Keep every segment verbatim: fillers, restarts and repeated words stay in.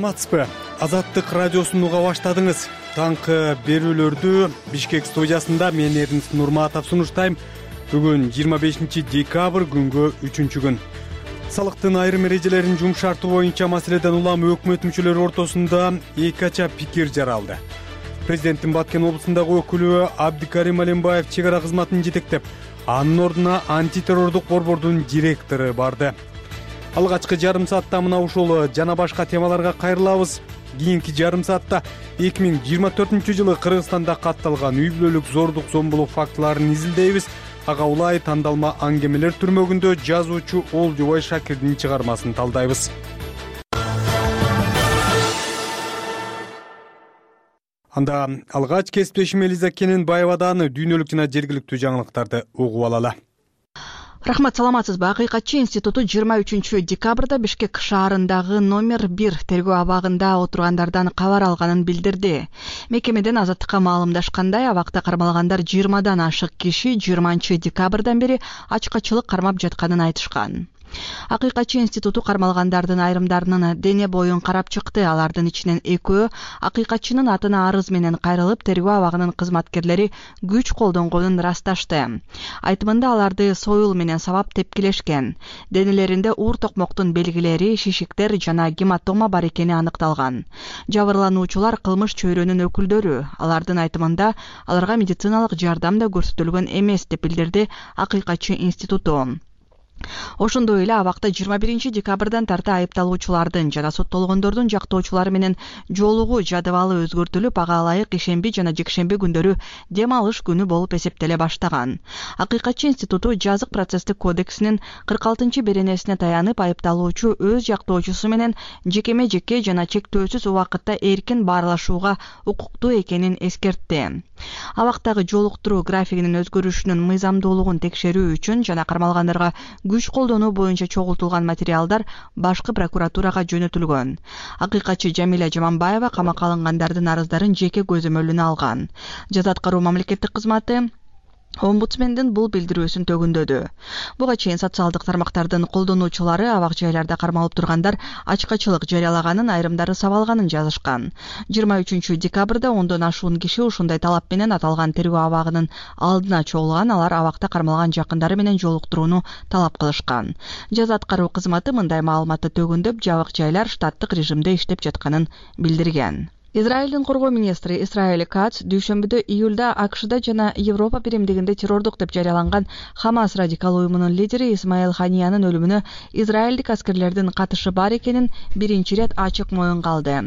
саламатсызбы? Азаттык радиосун уга баштадыңыз. Таңкы берүүлөрдү Бишкек студиясында мен Эрнст Нурматов сунуштайм. Бүгүн жыйырма бешинчи декабрь күнгө үчүнчү күн. Салыктын айрым эрежелерин жумшартуу боюнча маселеден улам өкмөт мүчөлөрү ортосунда эки ача пикир жаралды. Президенттин Баткен облусундагы өкүлү Абдикарим Алимбаев чек ара кызматын жетектеп, анын ордуна антитеррордук борбордун директору барды. Алгачкы жарым саатта мына ушул жана башка темаларга кайрылабыз. Кийинки жарым саатта эки миң жыйырма төртүнчү жылы Кыргызстанда катталган үй бүлөлүк зордук зомбулук фактыларын изилдейбиз. Ага улай тандалма аңгемелер түрмөгүндө жазуучу Олжобой Шакирдин чыгармасын талдайбыз. Анда алгач кесиптешим Элиза Кененбаевадан дүйнөлүк жана жергиликтүү жаңылыктарды угуп алалы. Рахмат, саламатсызбы? Акыйкатчы институту жыйырма үчүнчү декабрда Бишкек шаарындагы номер бир тергөө абагында отургандардан кабар алганын билдирди. Мекемеден Азаттыкка маалымдашкандай, абакта кармалгандар жыйырмадан ашык киши жыйырманчы декабрдан бери ачкачылык кармап жатканын айтышкан. Акыйкатчы институту кармалгандардын айрымдарынын дене боюн карап чыкты. Алардын ичинен экөө акыйкатчынын атына арыз менен кайрылып, тергөө абагынын кызматкерлери күч колдонгонун ырасташты. Айтымында аларды союл менен сабап тепкилешкен. Денелеринде уур токмоктун белгилери, шишиктер жана гематома бар экени аныкталган. Жабырлануучулар кылмыш чөйрөнүн өкүлдөрү. Алардын айтымында аларга медициналык жардам да көрсөтүлгөн эмес деп билдирди Акыйкатчы институту. Ошондой эле абакта жыйырма биринчи декабрдан тарта айыпталуучулардын жана соттолгондордун жактоочулары менен жолугуу жадыбалы өзгөртүлүп, ага ылайык ишемби жана жекшемби күндөрү дем алыш күнү болуп эсептеле баштаган. Акыйкатчы институту жазык процесстик кодексинин кырк алтынчы беренесине таянып, айыпталуучу өз жактоочусу менен жекеме жекке жана чектөөсүз убакытта эркин баарлашууга укуктуу экенин эскертти. Абактагы жолуктуруу графигинин өзгөрүшүнүн мыйзамдуулугун текшерүү үчүн жана кармалгандарга күч колдонуу боюнча чогултулган материалдар башкы прокуратурага жөнөтүлгөн. Акыйкатчы Жамиля Жаманбаева камакка алынгандардын арыздарын жеке көзөмөлүнө алган. Жаза аткаруу мамлекеттик кызматы Омбудсмендин бул билдирүүсүн төгүндөдү. Буга чейин социалдык тармактардын колдонуучулары абак жайларда кармалып тургандар ачкачылык жарыялаганын, айрымдары сабалганын жазышкан. жыйырма үчүнчү декабрда ондон ашуун киши ушундай талап менен аталган тергөө абагынын алдына чогулган. Алар абакта кармалган жакындары менен жолуктурууну талап кылышкан. Жаза аткаруу кызматы мындай маалыматты төгүндөп, жабык жайлар штаттык режимде иштеп жатканын билдирген. Израилдин коргоо министри Исраэль Кац дүйшөмбүдө июлда АКШда жана Европа биримдигинде террордук деп жарыяланган Хамас радикал уюмунун лидери Исмаил Ханиянын өлүмүнө израилдик аскерлердин катышы бар экенин биринчи ирет ачык моюнга алды.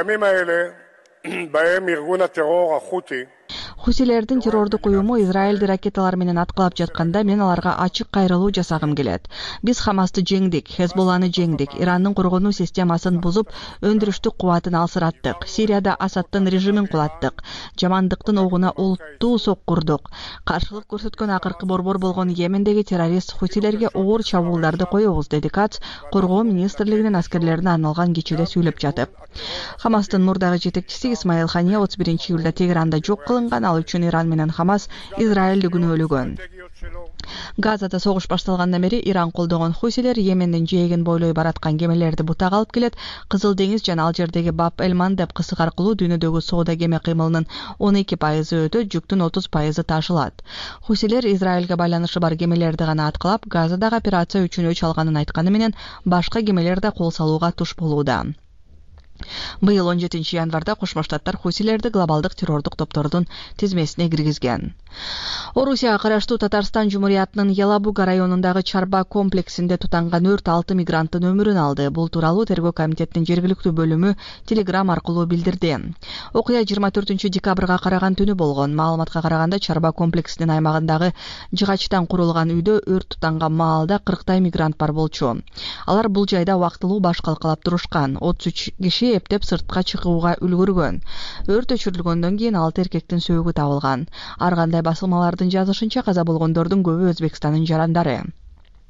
Хусилердин террордук уюму Израилди ракеталар менен аткылап жатканда мен аларга ачык кайрылуу жасагым келет. Биз Хамасты жеңдик, Хезболланы жеңдик, Ирандын коргонуу системасын бузуп, өндүрүштүк кубатын алсыраттык. Сирияда Асадтын режимин кулаттык. Жамандыктын огуна олуттуу соккурдук. Каршылык көрсөткөн акыркы борбор болгон Йемендеги террорист хусилерге оор чабуулдарды коебуз, деди Кац коргоо министрлигинин аскерлерине арналган кечеде сүйлөп жатып. Хамастын мурдагы жетекчиси Исмаил Хания отуз биринчи июлда Тегеранда жок кылынган. Ал үчүн Иран менен Хамас Израилди күнөөлөгөн. Газада согуш башталгандан бери Иран колдогон хусилер Йемендин жээгин бойлой бараткан кемелерди бутак алып келет. Кызыл деңиз жана ал жердеги Баб-эль-Мандеб кысык аркылуу дүйнөдөгү соода кеме кыймылынын он эки пайызы өтөт, жүктүн отуз пайызы ташылат. Хусилер Израилге байланышы бар кемелерди гана аткылап, Газадагы операция үчүн өч алганын айтканы менен башка кемелер да кол салууга туш болууда. Быйыл он жетинчи январда Кошмо Штаттар хусилерди глобалдык террордук топтордун тизмесине киргизген. Орусияга караштуу Татарстан Жумуриятынын Ялабуга районундагы Чарба комплексинде тутанган өрт алты мигранттын өмүрүн алды. Бул тууралуу тергөө комитетинин жергиликтүү бөлүмү Телеграм аркылуу билдирди. Окуя жыйырма төртүнчү декабрга караган түнү болгон. Маалыматка караганда Чарба комплексинин аймагындагы жыгачтан курулган үйдө өрт тутанган маалда кырктай мигрант бар болчу. Алар бул жайда убактылуу баш калкалап турушкан. отуз үч киши эптеп сыртка чыгууга үлгүргөн. Өрт өчүрүлгөндөн кийин алты эркектин сөөгү табылган. Ар кандай басылмалардын жазышынча каза болгондордун көбү Өзбекстандын жарандары.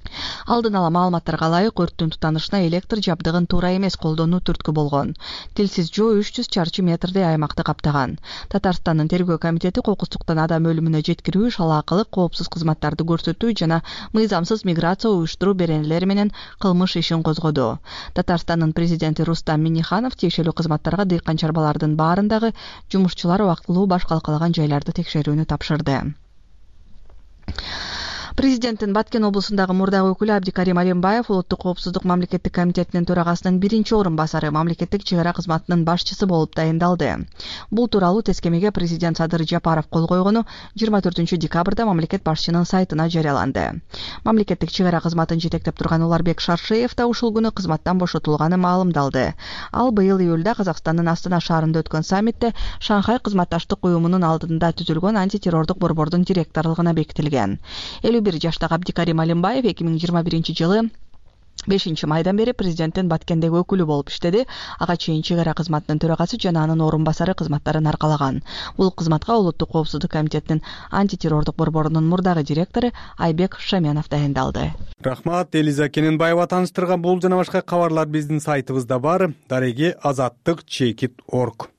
Алдын ала маалыматтарга ылайык өрттүн тутанышына электр жабдыгын туура эмес колдонуу түрткү болгон. Тилсиз жоо үч жүз чарчы метрдей аймакты каптаган. Татарстандын тергөө комитети кокустуктан адам өлүмүнө жеткирүү, шалаакылык, коопсуз кызматтарды көрсөтүү жана мыйзамсыз миграция уюштуруу беренелери менен кылмыш ишин козгоду. Татарстандын президенти Рустам Минниханов тиешелүү кызматтарга дыйкан чарбалардын баарындагы жумушчулар убактылуу баш калкалаган жайларды текшерүүнү тапшырды. Президенттин Баткен облусундагы мурдагы өкүлү Абдикарим Алимбаев Улуттук коопсуздук мамлекеттик комитетинин төрагасынын биринчи орун басары, мамлекеттик чек ара кызматынын башчысы болуп дайындалды. Бул тууралуу тескемеге президент Садыр Жапаров кол койгону жыйырма төртүнчү декабрда мамлекет башчынын сайтына жарыяланды. Мамлекеттик чек ара кызматын жетектеп турган Уларбек Шаршеев да ушул күнү кызматтан бошотулганы маалымдалды. Ал быйыл июлда Казакстандын Астана шаарында өткөн саммитте Шанхай кызматташтык уюмунун алдында түзүлгөн антитеррордук борбордун директорлугуна бекитилген. бир жаштагы Абдикарим Алимбаев эки миң жыйырма биринчи жылы бешинчи майдан бери президенттин Баткендеги өкүлү болуп иштеди. Ага чейин чек ара кызматынын төрагасы жана анын орун басары кызматтарын аркалаган. Бул кызматка Улуттук коопсуздук комитетинин антитеррордук борборунун мурдагы директору Айбек Шаменов дайындалды. Рахмат, Элиза Кененбаева таныштырган бул жана башка кабарлар биздин сайтыбызда бар. Дареги азаттык чекит точка орг.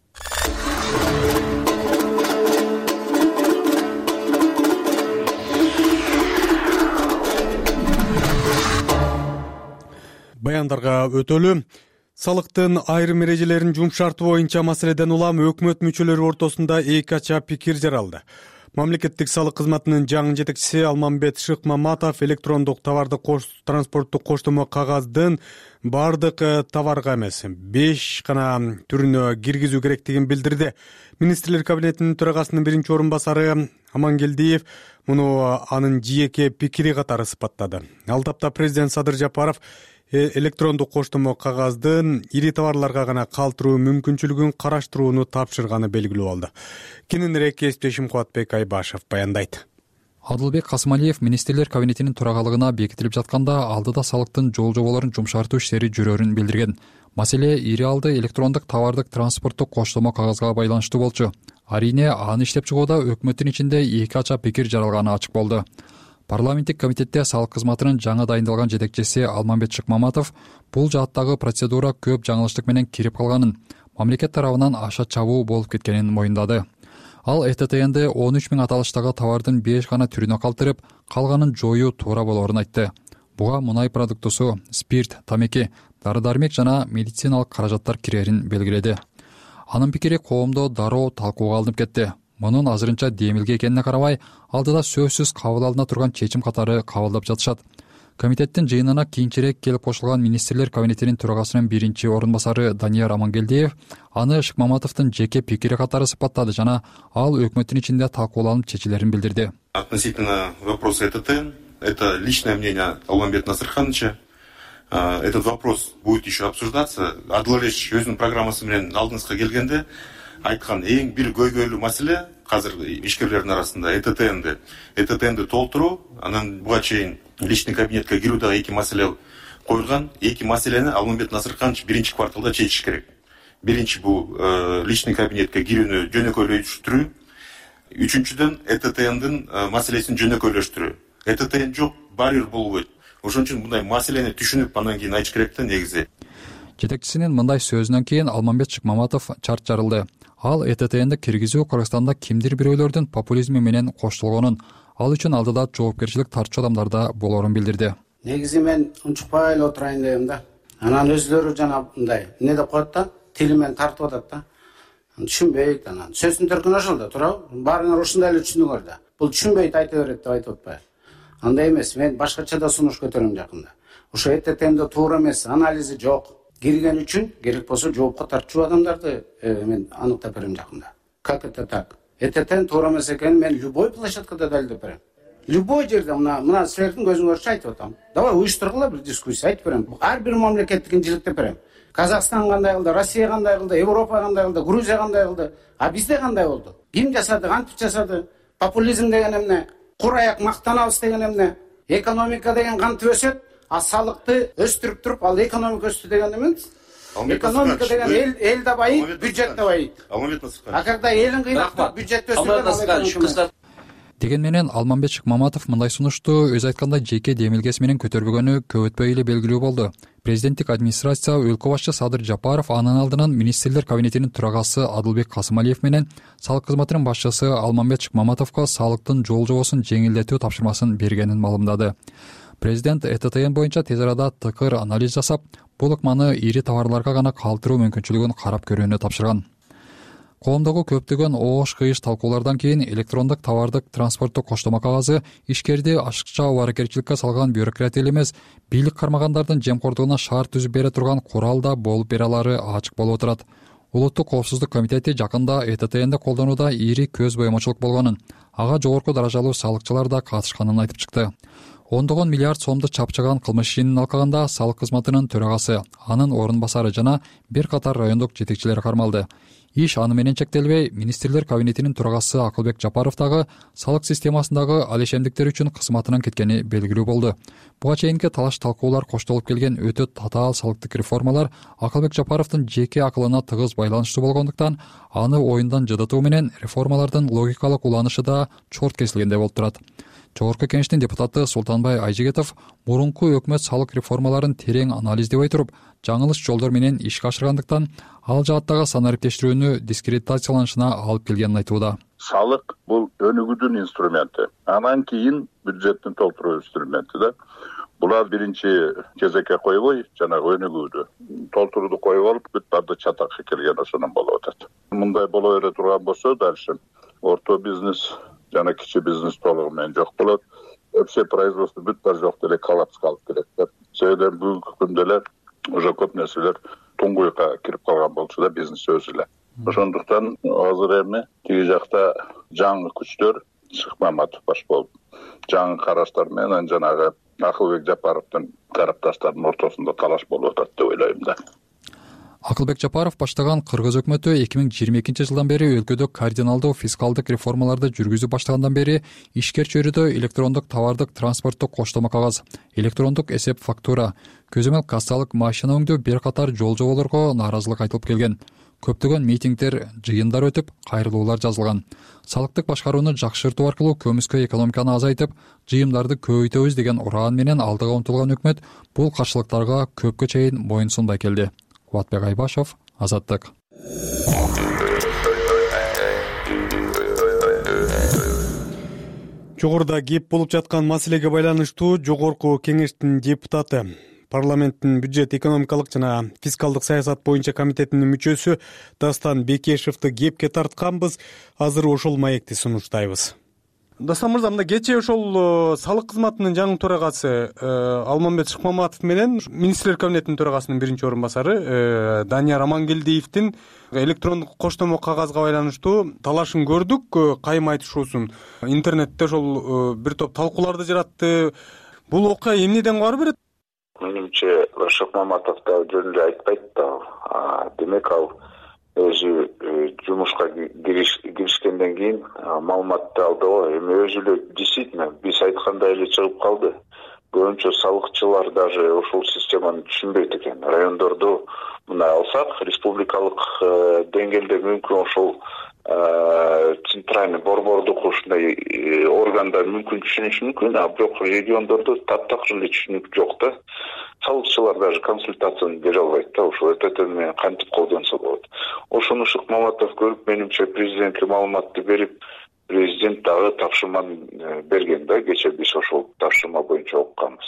Баяндарга өтөлү. Салыктын айрым эрежелерин жумшартуу боюнча маселеден улам өкмөт мүчөлөрү ортосунда эки ача пикир жаралды. Мамлекеттик салык кызматынын жаңы жетекчиси Алмамбет Шыкмаматов электрондук товарды транспорттук коштомо кагаздын бардык товарга эмес, беш гана түрүнө киргизүү керектигин билдирди. Министрлер кабинетинин төрагасынын биринчи орун басары Амангелдиев муну анын жеке пикири катары сыпаттады. Ал тапта президент Садыр Жапаров электрондук коштомо кагаздын ири товарларга гана калтыруу мүмкүнчүлүгүн караштырууну тапшырганы белгилүү болду. Кененирээк кесиптешим Кубатбек Айбашев баяндайт. Адылбек Касымалиев министрлер кабинетинин төрагалыгына бекитилип жатканда алдыда салыктын жол жоболорун жумшартуу иштери жүрөрүн билдирген. Маселе ири алды электрондук товардык транспорттук коштомо кагазга байланыштуу болчу. Арине аны иштеп чыгууда өкмөттүн ичинде эки ача пикир жаралганы ачык болду. Парламенттик комитетте салык кызматынын жаңы дайындалган жетекчиси Алмамбет Шыкмаматов бул жааттагы процедура көп жаңылыштык менен кирип калганын, мамлекет тарабынан аша чабуу болуп кеткенин моюндады. Ал Э Т Т Н'ди он үч миң аталыштагы товардын беш гана түрүнө калтырып, калганын жоюу туура болоорун айтты. Буга мунай продуктусу, спирт, тамеки, дары-дармек жана медициналык каражаттар кирерин белгиледи. Анын пикири коомдо дароо талкууга алынып кетти. Мунун азырынча демилге экенине карабай, алдыда сөзсүз кабыл алына турган чечим катары кабылдап жатышат. Комитеттин жыйынына кийинчерээк келип кошулган министрлер кабинетинин төрагасынын биринчи орун басары Данияр Амангелдиев аны Шыкмаматовдун жеке пикири катары сыпаттады жана ал өкмөттүн ичинде талкууланып чечилерин билдирди. Относительно вопроса Э Т Т, это личное мнение Алмамбета Насырхановича. Этот вопрос будет еще обсуждаться. Адылович өзүнүн программасы менен алдыңызга келгенде айткан эң бир көйгөйлүү маселе азыр ишкерлердин арасында Э Т Т Н'ди Э Т Т Н'ди толтуруу, анан буга чейин личный кабинетке кирүү дагы эки маселе коюлган. Эки маселени Алмамбет Насырханович биринчи кварталда чечиш керек. Биринчи бул личный кабинетке кирүүнү жөнөкөйлөштүрүү, үчүнчүдөн Э Т Т Н'дин маселесин жөнөкөйлөштүрүү. Э Т Т Н жок, барьер болбойт. Ошон үчүн мындай маселени түшүнүп анан кийин айтыш керек да негизи. Жетекчисинин мындай сөзүнөн кийин Алмамбет Шыкмаматов чарт жарылды. Ал Э Т Т Н'ди киргизүү Кыргызстанда кимдир бирөөлөрдүн популизми менен коштолгонун, ал үчүн алдыда жоопкерчилик тартчу адамдарда болоорун билдирди. Негизи мен унчукпай эле отурайын дегем да. Анан өзлөрү жана мындай эмне деп коет да, тили менен тартып атат да. Түшүнбөйт анан. Сөздүн төркүнү ошол да, туурабы? Баарыңар ушундай эле түшүнүңөр да. Бул түшүнбөйт айта берет деп айтып атпайбы? Андай эмес, мен башкача да сунуш көтөрөм жакында. Ошо Э Т Т Н'де туура эмес, анализи жок. Кирген үчүн керек болсо жоопко тартчу адамдарды мен аныктап берем жакында. Как это так? Э Т Т Н туура эмес экенин мен любой площадкада далилдеп берем. Любой жерде мына мына силердин көзүңөрчө айтып атам. Давай уюштургула бир дискуссия айтып берем. Ар бир мамлекеттикин жиликтеп берем. Казакстан кандай кылды, Россия кандай кылды, Европа кандай кылды, Грузия кандай кылды, а бизде кандай болду? Ким жасады, кантип жасады? Популизм деген эмне? Кур аяк мактанабыз деген эмне? Экономика деген кантип өсөт? А салыкты өстүрүп туруп, ал экономика өстү деген эме? Экономика деген эл эл да байыйт, бюджет да байыйт. А когда элин кыйнап, бюджет өсүргөн. Деген менен Алмамбет Шыкмаматов мындай сунушту өз айтканда жеке демилгеси менен көтөрбөгөнү көп өтпөй эле белгилүү болду. Президенттик администрация өлкө башчы Садыр Жапаров анын алдынан министрлер кабинетинин төрагасы Адылбек Касымалиев менен салык кызматынын башчысы Алмамбет Шыкмаматовго салыктын жол жобосун жеңилдетүү тапшырмасын бергенин маалымдады. Президент Э Т Т Н боюнча тез арада тыкыр анализ жасап, бул ыкманы ири товарларга гана калтыруу мүмкүнчүлүгүн карап көрүүнү тапшырган. Коомдогу көптөгөн оош кыйыш талкуулардан кийин электрондук товардык транспорттук коштомо кагазы ишкерди ашыкча убаракерчиликке салган бюрократ эле эмес, бийлик кармагандардын жемкордугуна шарт түзүп бере турган курал да болуп бере алары ачык болуп отурат. Улуттук коопсуздук комитети жакында Э Т Т Нди колдонууда ири көз боемочулук болгонун, ага жогорку даражалуу салыкчылар да катышканын айтып чыкты. Ондогон миллиард сомду чапчаган кылмыш ишинин алкагында салык кызматынын төрагасы, анын орун басары жана бир катар райондук жетекчилер кармалды. Иш аны менен чектелбей, министрлер кабинетинин төрагасы Акылбек Жапаров дагы салык системасындагы алешемдиктер үчүн кызматынан кеткени белгилүү болду. Буга чейинки талаш талкуулар коштолуп келген өтө татаал салыктык реформалар Акылбек Жапаровдун жеке акылына тыгыз байланыштуу болгондуктан, аны оюндан жыдытуу менен реформалардын логикалык уланышы да чорт кесилгендей болуп турат. Жогорку кеңештин депутаты Султанбай Айжигетов мурунку өкмөт салык реформаларын терең анализдебей туруп, жаңылыш жолдор менен ишке ашыргандыктан, ал жааттагы санариптештирүүнү дискредитацияланышына алып келгенин айтууда. Салык бул өнүгүүдүн инструменти. Анан кийин бюджеттин толтуруу инструменти да. Булар биринчи кезекке койбой, жанагы өнүгүүдү толтурууду коюп алып, бүт барды чатакка келген ошондон болуп атат. Мындай боло бере турган болсо, дальше орто бизнес жана кичи бизнес толугу менен жок болот. Вообще производство бүт бар жок деле коллапска алып келет деп. Себеби бүгүнкү күндө эле уже көп нерселер туңгуйга кирип калган болчу да, бизнес өзү эле. Ошондуктан азыр эми тиги жакта жаңы күчтөр Шыкмаматов баш болуп, жаңы караштар менен жанагы Акылбек Жапаровдун тарапташтардын ортосунда талаш болуп атат деп ойлойм да. Акылбек Жапаров баштаган Кыргыз өкмөтү эки миң жыйырма экинчи жылдан бери өлкөдө кардиналдуу фискалдык реформаларды жүргүзүп баштагандан бери ишкер чөйрөдө электрондук товардык транспорттук коштомо кагаз, электрондук эсеп фактура, көзөмөл кассалык машина өңдөө бир катар жол жоболорго нааразылык айтылып келген. Көптөгөн митингдер, жыйындар өтүп, кайрылуулар жазылган. Салыктык башкарууну жакшыртуу аркылуу көмүскө экономиканы азайтып, жыйымдарды көбөйтөбүз деген ураан менен алдыга умтулган өкмөт бул каршылыктарга көпкө чейин моюн сунбай келди. Кубатбек Айбашев, Азаттык. Жогоруда кеп болуп жаткан маселеге байланыштуу жогорку кеңештин депутаты, парламенттин бюджет экономикалык жана фискалдык саясат боюнча комитетинин мүчөсү Дастан Бекешевди кепке тартканбыз. Азыр ошол маекти сунуштайбыз. Дастан мырза, мында кечээ ошол салык кызматынын жаңы төрагасы Алмамбет Шыкмаматов менен министрлер кабинетинин төрагасынын биринчи орун басары Данияр Амангелдиевдин электрондук коштомо кагазга байланыштуу талашын көрдүк, кайым айтышуусун. Интернетте ошол бир топ талкууларды жаратты. Бул окуя эмнеден кабар берет? Менимче Шыкмаматов да жөнүндө айтпайт да. Демек ал өзү жумушка киришкенден кийин маалыматты алды го. Эми өзү эле действительно биз айткандай эле чыгып калды. Көбүнчө салыкчылар даже ошол системаны түшүнбөйт экен. Райондорду мына алсак, республикалык деңгээлде мүмкүн ошол центральный борбордук ушундай органдар мүмкүн түшүнүшү мүмкүн, а бирок региондордо таптакыр эле түшүнүк жок да. Салыкчылар даже консультацияны бере албайт да, ошол Э Т Т менен кантип колдонсо болот. Ошону Шыкмаматов көрүп, менимче президентке маалыматты берип, президент дагы тапшырманы берген да, кечээ биз ошол тапшырма боюнча окуганбыз.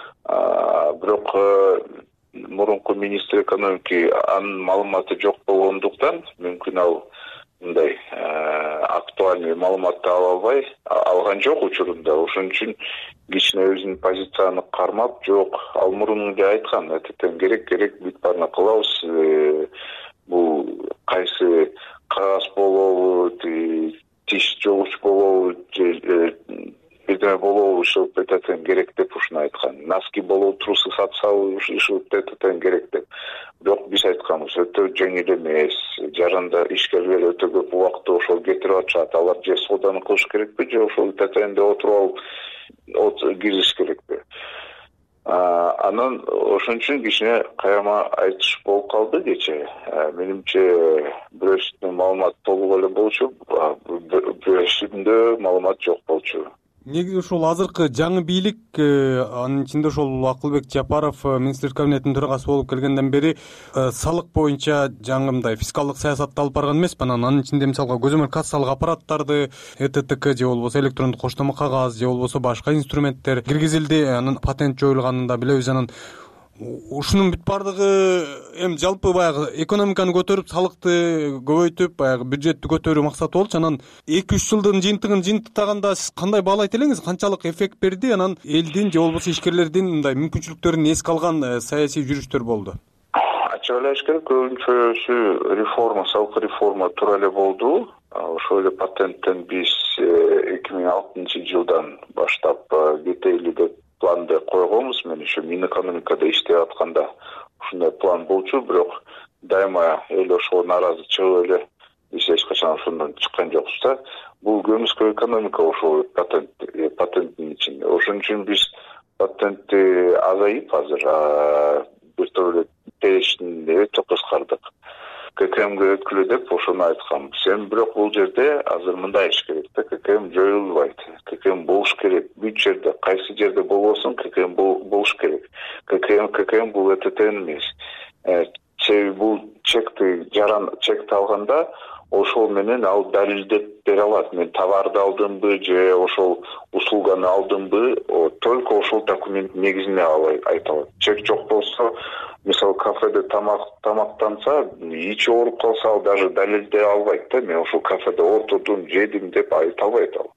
Бирок мурунку министр экономики анын маалыматы жок болгондуктан мүмкүн ал мындай актуальный маалыматты ала албай алган жок учурунда. Ошон үчүн кичине өзүнүн позицияны кармап, жок, ал мурун эле айткан, этетен керек керек бүт баарын кылабыз. Бул кайсы кагаз болобу, тиш жогуч болобу, бирдеме болобу, ушул этетен керек деп ушуну айткан. Носки болобу, трусы сатсабы, ушул этетен керек деп. Бирок биз айтканбыз, өтө жеңил эмес. Жаранда ишкерлер өтө көп убакытты ошол кетирип атышат. Алар же сооданы кылыш керекпи, же ошол этетенде отуруп алып кириш керекпи? Анан ошон үчүн кичине каяма айтыш болуп калды кечээ. Менимче бирөөсүндө маалымат толук эле болчу, бирөөсүндө маалымат жок болчу. Негизи ушул азыркы жаңы бийлик, анын ичинде ошол Акылбек Жапаров министрлер кабинетинин төрагасы болуп келгенден бери салык боюнча жаңы мындай фискалдык саясатты алып барган эмеспи. Анын ичинде мисалга көзөмөл кассалык аппараттарды, Э Т Т К же болбосо электрондук коштомо кагаз же болбосо башка инструменттер киргизилди. Анын патент жоюлганын да билебиз. Анан ушунун бүт бардыгы эми жалпы баягы экономиканы көтөрүп, салыкты көбөйтүп, баягы бюджетти көтөрүү максаты болчу. Анан эки үч жылдын жыйынтыгын жыйынтыктаганда сиз кандай баалайт элеңиз? Канчалык эффект берди? Анан элдин же болбосо ишкерлердин мындай мүмкүнчүлүктөрүн эске алган саясий жүрүштөр болду? Ачык эле айтыш керек, көбүнчөсү реформа, салык реформа туура эле болду. Ошол эле патенттен биз эки миң алтынчы жылдан баштап кетели деп планды койгонбуз. Мен ошо Минэкономикада иштеп атканда ушундай план болчу, бирок дайыма эл ошого нааразы чыгып эле биз эч качан ошондон чыккан жокпуз да. Бул көмүскө экономика ошол патент патенттин ичинде. Ошон үчүн биз патентти азайып азыр бир топ эле перечни өтө кыскардык. К К Мге өткүлө деп ошону айтканбыз. Эми бирок бул жерде азыр мындай иш керек да, К К М жоюлбайт. К К М болуш керек. Бүт жерде, кайсы жерде болбосун К К М болуш керек. К К М К К М бул Э Т Т эмес. Себеби бул чекти жаран чекти алганда ошол менен ал далилдеп бере алат. Мен товарды алдымбы же ошол услуганы алдымбы, только ошол документ негизинде айта алат. Чек жок болсо, мисалы кафеде тамак тамактанса, ичи ооруп калса, ал даже далилдей албайт да. Мен ошол кафеде отурдум, жедим деп айта албайт ал.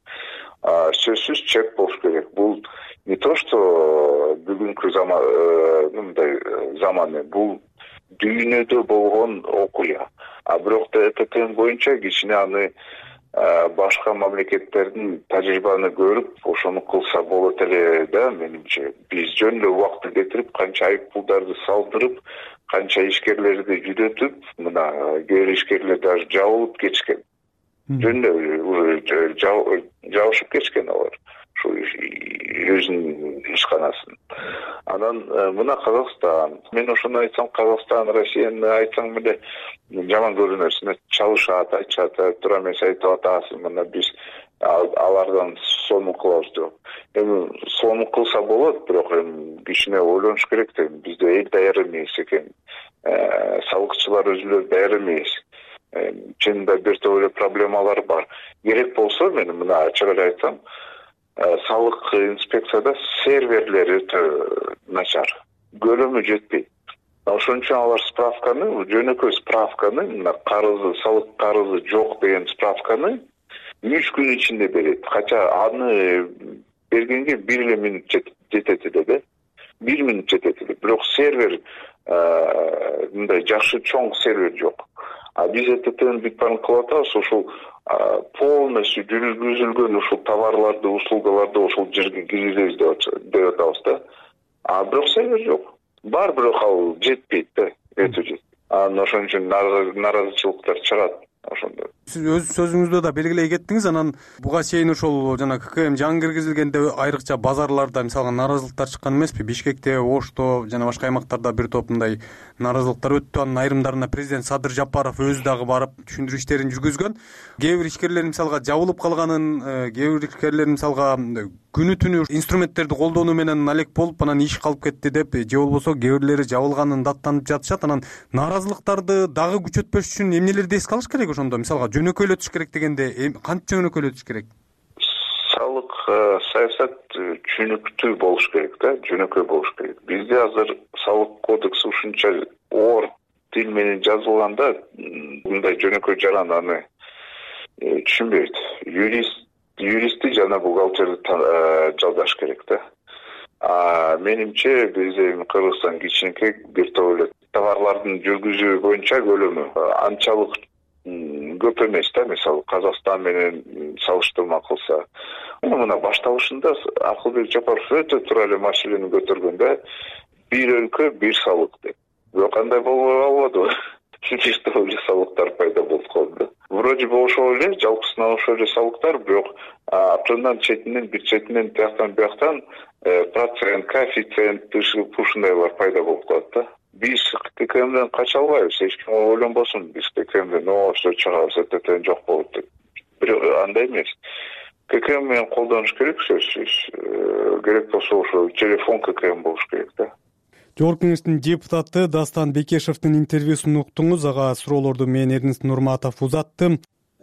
Сөзсүз чек болуш керек. Бул не то, что бүгүнкү заман, мындай заманы, бул дүйнөдө болгон окуя. А бирок Э Т Т М боюнча кичине аны башка мамлекеттердин тажрыйбаны көрүп, ошону кылса болот эле да, менимче. Биз жөн эле убакытты кетирип, канча айып пулдарды салдырып, канча ишкерлерди жүдөтүп, мына кээ бир ишкерлер даже жабылып кетишкен. Жөн эле жабышып кетишкен алар. Ошо өзүнүн ишканасын. Анан мына Казакстан, мен ошону айтсам, Казакстан, Россияны айтсаң эле жаман көрүнөсүн, чалышат, айтышат, туура эмес айтып атасың, мына биз алардан сонун кылабыз деп. Эми сонун кылса болот, бирок эми кичине ойлонуш керек да, бизде эл даяр эмес экен. Салыкчылар өзүлөр даяр эмес. Чынында бир топ эле проблемалар бар. Керек болсо, мен мына ачык эле айтсам, салык инспекцияда серверлер өтө начар. Көлөмү жетпейт. Ошон үчүн алар справканы, жөнөкөй справканы, мына карызы, салык карызы жок деген справканы үч күн ичинде берет. Кача аны бергенге бир эле минут жетет эле да. бир минут жетет эле. Бирок сервер мындай жакшы чоң сервер жок. А биз Э Т Т Н бүт баарын кылып атабыз, ошол полностью жүргүзүлгөн ушул товарларды, услугаларды ошол жерге киргизебиз деп атабыз да. А бирок сервер жок. Бар, бирок ал жетпейт да, өтө жетпейт. Анан ошон үчүн нааразычылыктар чыгат ошондо. Сиз өз сөзүңүздө да белгилей кеттиңиз. Анан буга чейин ошол жана К К М жаңы киргизилгенде айрыкча базарларда мисалга нааразылыктар чыккан эмеспи? Бишкекте, Ошто жана башка аймактарда бир топ мындай нааразылыктар өттү. Анын айрымдарына президент Садыр Жапаров өзү дагы барып түшүндүрүү иштерин жүргүзгөн. Кээ бир ишкерлер мисалга жабылып калганын, кээ бир ишкерлер мисалга күнү түнү инструменттерди колдонуу менен алек болуп, анан иш калып кетти деп, же болбосо кээ бирлери жабылганын даттанып жатышат. Анан нааразылыктарды дагы күчөтпөш үчүн эмнелерди эске алыш керек ошондо? Мисалга жөнөкөйлөтүш керек дегенде кантип жөнөкөйлөтүш керек? Салык саясат түшүнүктүү болуш керек да, жөнөкөй болуш керек. Бизде азыр салык кодекси ушунча оор тил менен жазылганда, мындай жөнөкөй жаран аны түшүнбөйт. Юрист юристти жана бухгалтерди жалдаш керек да. А менимче бизде Кыргызстан кичинекей бир топ эле товарлардын жүргүзүү боюнча көлөмү анчалык көп эмес да. Мисалы Казакстан менен салыштырма кылса, мына башталышында Акылбек Жапаров өтө туура эле маселени көтөргөн да, бир өлкө бир салык деп. Бирок кандай болбой калбады. чечтүү эле салыктар пайда болуп калды. Вроде бы ошол эле жалпысынан ошол эле салыктар, бирок абтынан четинен бир четинен тияктан бияктан процент, коэффициент ушундайлар пайда болуп калат да. Биз ККМден кача албайбыз, эч ким ойлонбосун. Биз ККМден ошо чыгабыз, этетен жок болот деп. Бирок андай эмес. ККМ менен колдонуш керек, сөзсүз. Керек болсо ошо телефон ККМ болуш керек да. Жогорку Кеңештин депутаты Дастан Бекешевдин интервьюсун уктуңуз. Ага суроолорду мен Эрнест Нурматов узаттым.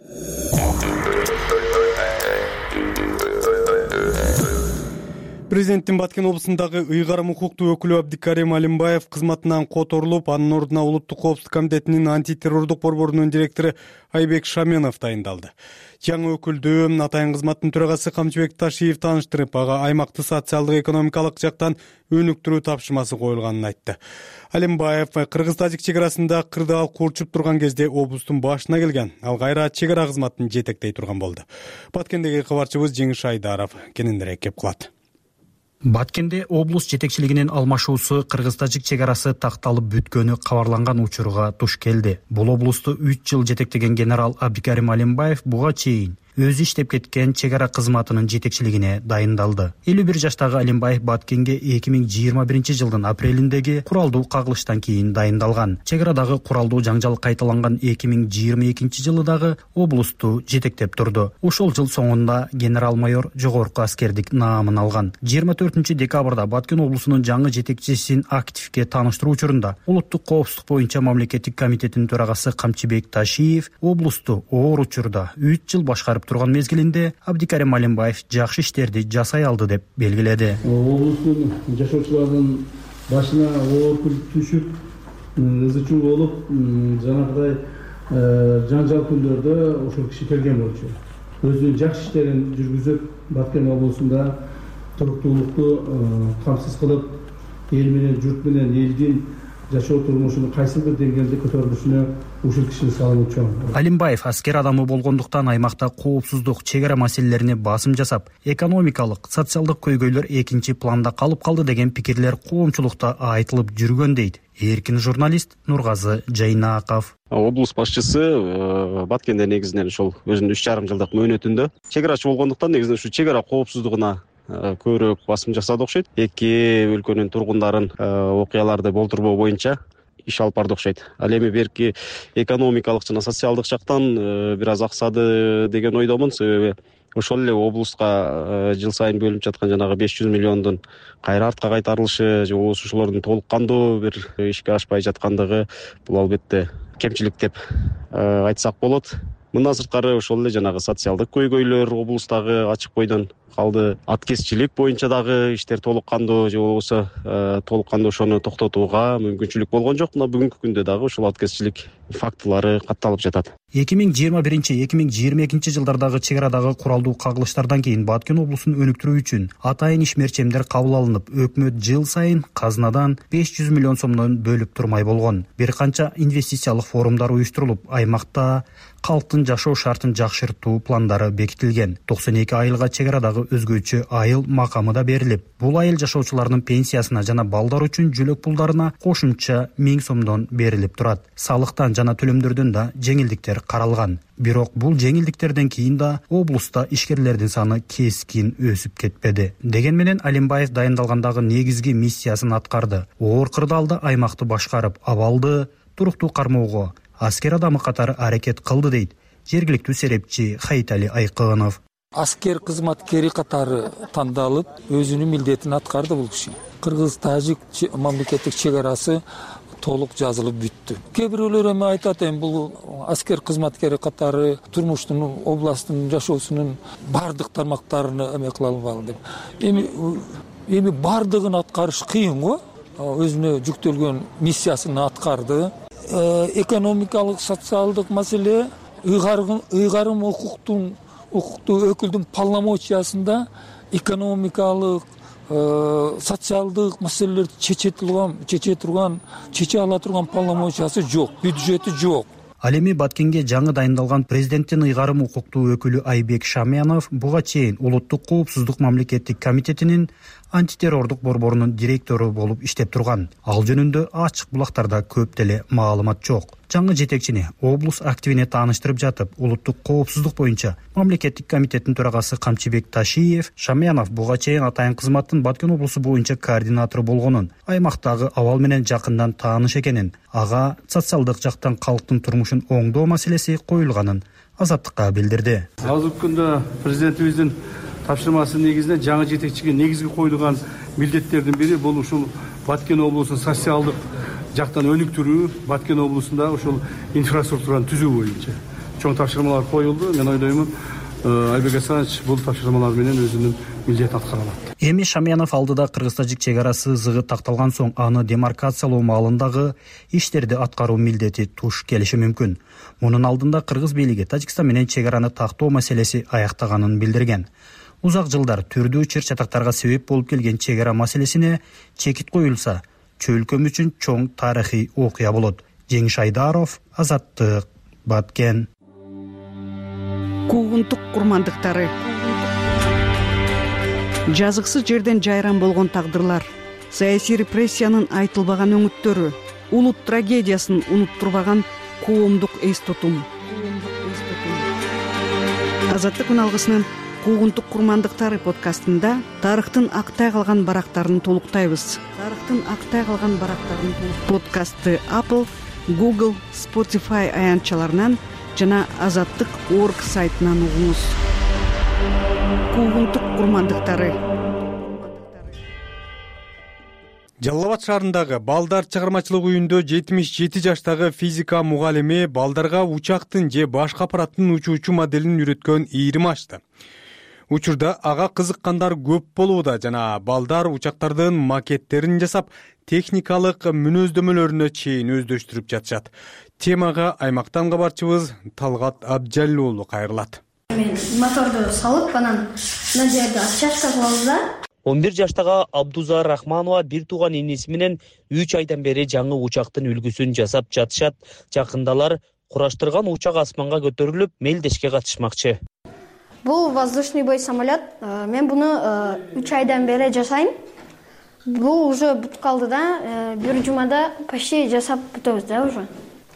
Президенттин Баткен облусундагы ыйгарым укуктуу өкүлү Абдикарим Алимбаев кызматынан которулуп, анын ордуна Улуттук коопсуздук комитетинин антитеррордук борборунун директору Айбек Шаменов дайындалды. Жаңы өкүлдү атайын кызматтын төрагасы Камчыбек Ташиев тааныштырып, ага аймакты социалдык экономикалык жактан өнүктүрүү тапшырмасы коюлганын айтты. Алимбаев кыргыз-тажик чек арасында кырдаал курчуп турган кезде облустун башына келген. Ал кайра чек ара кызматын жетектей турган болду. Баткендеги кабарчыбыз Жеңиш Айдаров кененирээк кеп кылат. Баткенде облус жетекчилигинин алмашуусу кыргыз-тажик чек арасы такталып бүткөнү кабарланган учурга туш келди. Бул облусту үч жыл жетектеген генерал Абдикарим Алимбаев буга чейин өзү иштеп кеткен чек ара кызматынын жетекчилигине дайындалды. элүү бир жаштагы Алимбаев Баткенге эки миң жыйырма биринчи жылдын апрелиндеги куралдуу кагылыштан кийин дайындалган. Чек арадагы куралдуу жаңжал кайталанган эки миң жыйырма экинчи жылы дагы облусту жетектеп турду. Ошол жыл соңунда генерал-майор жогорку аскердик наамын алган. жыйырма төртүнчү декабрда Баткен облусунун жаңы жетекчисин активге тааныштыруу учурунда Улуттук коопсуздук боюнча мамлекеттик комитеттин төрагасы Камчыбек Ташиев облусту оор учурда үч жыл башкарып турган мезгилинде Абдикарим Алимбаев жакшы иштерди жасай алды деп белгиледи. Облустун жашоочулардын башына оор күн түшүп, ызы чуу болуп, жанагыдай жаңжал күндөрдө ошол киши келген болчу. Өзүнүн жакшы иштерин жүргүзүп, Баткен облусунда туруктуулукту камсыз кылып, эл менен, журт менен элдин жашоо турмушунун кайсы бир деңгээлде көтөрүлүшүнө ушул кишинин салымы чоң. Алимбаев аскер адамы болгондуктан аймакта коопсуздук, чек ара маселелерине басым жасап, экономикалык, социалдык көйгөйлөр экинчи планда калып калды деген пикирлер коомчулукта айтылып жүргөн дейт эркин журналист Нургазы Жайнаков. Облус башчысы Баткенде негизинен ошол өзүнүн үч жарым жылдык мөөнөтүндө чек арачы болгондуктан негизинен ушу чек ара коопсуздугуна көбүрөөк басым жасады окшойт. Эки өлкөнүн тургундарын окуяларды болтурбоо боюнча иш алып барды окшойт. Ал эми берки экономикалык жана социалдык жактан бир аз аксады деген ойдомун. Себеби ошол эле облуска жыл сайын бөлүнүп жаткан жанагы беш жүз миллиондун кайра артка кайтарылышы же болбосо ошолордун толук кандуу бир ишке ашпай жаткандыгы бул албетте кемчилик деп айтсак болот. Мындан сырткары ошол эле жанагы социалдык көйгөйлөр облустагы ачык бойдон калды. Аткезчилик боюнча дагы иштер толук кандуу же болбосо толук кандуу ошону токтотууга мүмкүнчүлүк болгон жок. Мына бүгүнкү күндө дагы ошол аткезчилик фактылары катталып жатат. эки миң жыйырма биринчи эки миң жыйырма экинчи жылдардагы чек арадагы куралдуу кагылыштардан кийин Баткен облусун өнүктүрүү үчүн атайын ишмерчемдер кабыл алынып, өкмөт жыл сайын казынадан беш жүз миллион сомдон бөлүп турмай болгон. Бир канча инвестициялык форумдар уюштурулуп, аймакта калктын жашоо шартын жакшыртуу пландары бекитилген. токсон эки айылга чек арадагы өзгөчө айыл макамы да берилип, бул айыл жашоочулардын пенсиясына жана балдар үчүн жөлөк пулдарына кошумча миң сомдон берилип турат. Салыктан жана төлөмдөрдөн да жеңилдиктер каралган. Бирок бул жеңилдиктерден кийин да облуста ишкерлердин саны кескин өсүп кетпеди. Деген менен Алимбаев дайындалгандагы негизги миссиясын аткарды. Оор кырдаалда аймакты башкарып, абалды туруктуу кармоого аскер адамы катары аракет кылды дейт жергиликтүү серепчи Хайтали Айкынов. Аскер кызматкери катары тандалып, өзүнүн милдетин аткарды бул киши. Кыргыз-тажик мамлекеттик чек арасы толук жазылып бүттү. Кээ бирөөлөр эми айтат, эми бул аскер кызматкери катары турмуштун, областтын жашоосунун бардык тармактарын эме кыла албалы деп. Эми эми бардыгын аткарыш кыйын го. Өзүнө жүктөлгөн миссиясын аткарды. Экономикалык, социалдык маселе, ыйгарым укуктун укуктуу өкүлдүн полномочиясында экономикалык, социалдык маселелерди чече турган, чече турган, чече ала турган полномочиясы жок, бюджети жок. Ал эми Баткенге жаңы дайындалган президенттин ыйгарым укуктуу өкүлү Айбек Шамянов буга чейин Улуттук коопсуздук мамлекеттик комитетинин антитеррордук борборунун директору болуп иштеп турган. Ал жөнүндө ачык булактарда көп деле маалымат жок. Жаңы жетекчини облус активине тааныштырып жатып, Улуттук коопсуздук боюнча мамлекеттик комитеттин төрагасы Камчыбек Ташиев Шамянов буга чейин атайын кызматтын Баткен облусу боюнча координатору болгонун, аймактагы абал менен жакындан тааныш экенин, ага социалдык жактан калктын турмушун оңдоо маселеси коюлганын Азаттыкка билдирди. Азыркы күндө президентибиздин тапшырмасы негизинде жаңы жетекчиге негизги коюлган милдеттердин бири бул ушул Баткен облусун социалдык жактан өнүктүрүү, Баткен облусунда ушул инфраструктураны түзүү боюнча чоң тапшырмалар коюлду. Мен ойлоймун, Айбек Асанович бул тапшырмалар менен өзүнүн милдетин аткара алат. Эми Шамянов алдыда Кыргыз-Тажик чек ара сызыгы такталган соң аны демаркациялоо маалындагы иштерди аткаруу милдети туш келиши мүмкүн. Мунун алдында Кыргыз бийлиги Тажикстан менен чек араны тактоо маселеси аяктаганын билдирген. Узак жылдар түрдүү чыр-чатактарга себеп болуп келген чек ара маселесине чекит коюлса, чөлкөм үчүн чоң тарыхый окуя болот. Жеңиш Айдаров, Азаттык, Баткен. Куугунтук курмандыктары. Жазыксыз жерден жайран болгон тагдырлар, саясий репрессиянын айтылбаган өңүттөрү, улут трагедиясын унуттурбаган коомдук эс тутум. Азаттык үналгысынын Куугунтук курмандыктары подкастында тарыхтын актай калган барактарын толуктайбыз. Тарыхтын актай калган барактарын подкастты Apple, Google, Spotify аянтчаларынан жана азаттык точка орг сайтынан угуңуз. Куугунтук курмандыктары. Жалал Абад шаарындагы балдар чыгармачылык үйүндө жетимиш жети жаштагы физика мугалими балдарга учактын же башка аппараттын учуучу моделин үйрөткөн ийрим ачты. Учурда ага кызыккандар көп болууда жана балдар учактардын макеттерин жасап, техникалык мүнөздөмөлөрүнө чейин өздөштүрүп жатышат. Темага аймактан кабарчыбыз Талгат Абжалил уулу кайрылат. Мен моторду салып, анан мына жерде отчашка кылабыз да. он бир жаштагы Абдуза Рахманова бир тууган иниси менен үч айдан бери жаңы учактын үлгүсүн жасап жатышат. Жакындалар кураштырган учак асманга көтөрүлүп, мелдешке катышмакчы. Бул воздушный бой самолет. Мен буну үч айдан бери жасайм. Бул уже бүтүп калды да, бир жумада почти жасап бүтөбүз да уже.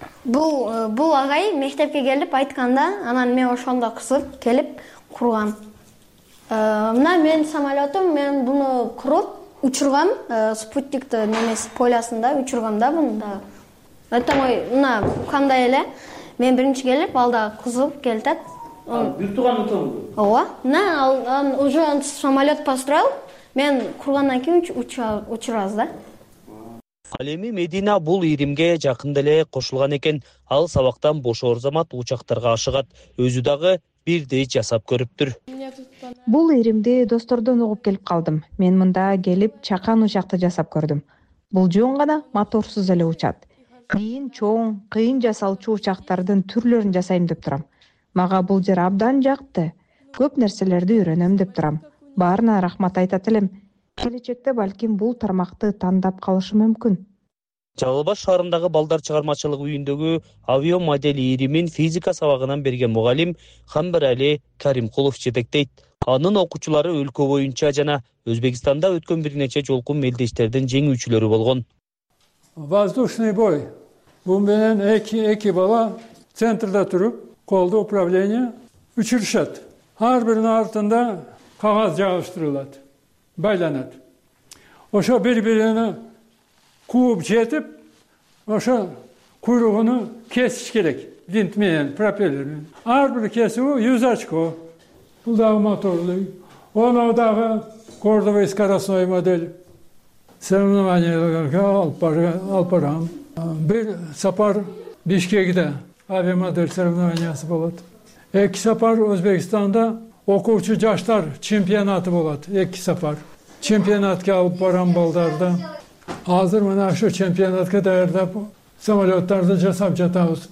Бул бул агай мектепке келип айтканда, анан мен ошондо кызып келип кургам. Мына мен самолетум, мен буну куруп учургам, спутниктин немеси полясында учургам да буну да. Это мой, мына кандай эле. Мен биринчи келип, алда кызып келтет. Бир тууган утум. Ооба. Мына уже самолет построил. Мен кургандан кийин учурабыз да. Ал эми Медина бул ийримге жакында эле кошулган экен. Ал сабактан бошоор замат учактарга ашыгат. Өзү дагы бирдей жасап көрүптүр. Бул ийримди достордон угуп келип калдым. Мен мында келип чакан учакты жасап көрдүм. Бул жөн гана моторсуз эле учат. Кийин чоң, кыйын жасалчу учактардын түрлөрүн жасайм деп турам. Мага бул жер абдан жакты. Көп нерселерди үйрөнөм деп турам. Баарына рахмат айтат элем. Келечекте балким бул тармакты тандап калышым мүмкүн. Жалал Абад шаарындагы балдар чыгармачылык үйүндөгү авиа модель ийримин физика сабагынан берген мугалим Хамбарали Каримкулов жетектейт. Анын окуучулары өлкө боюнча жана Өзбекстанда өткөн бир нече жолку мелдештердин жеңүүчүлөрү болгон. Воздушный бой. Бул менен эки эки бала центрда туруп, колду управление учурушат. Ар биринин артында кагаз жабыштырылат, байланат. Ошо бири-бирине кууп жетип, ошо куйругуну кесиш керек. Винт менен, пропеллер менен. Ар бир кесүү жүз очко. Бул дагы моторлуу. Ону дагы кордовый скоростной модель. Соревнованияларга алып барам. Бир сапар Бишкекте авиамодель соревнованиясы болот. Эки сапар Өзбекстанда окуучу жаштар чемпионаты болот. Эки сапар. Чемпионатка алып барам балдарды. Азыр мына ошо чемпионатка даярдап самолеттарды жасап жатабыз.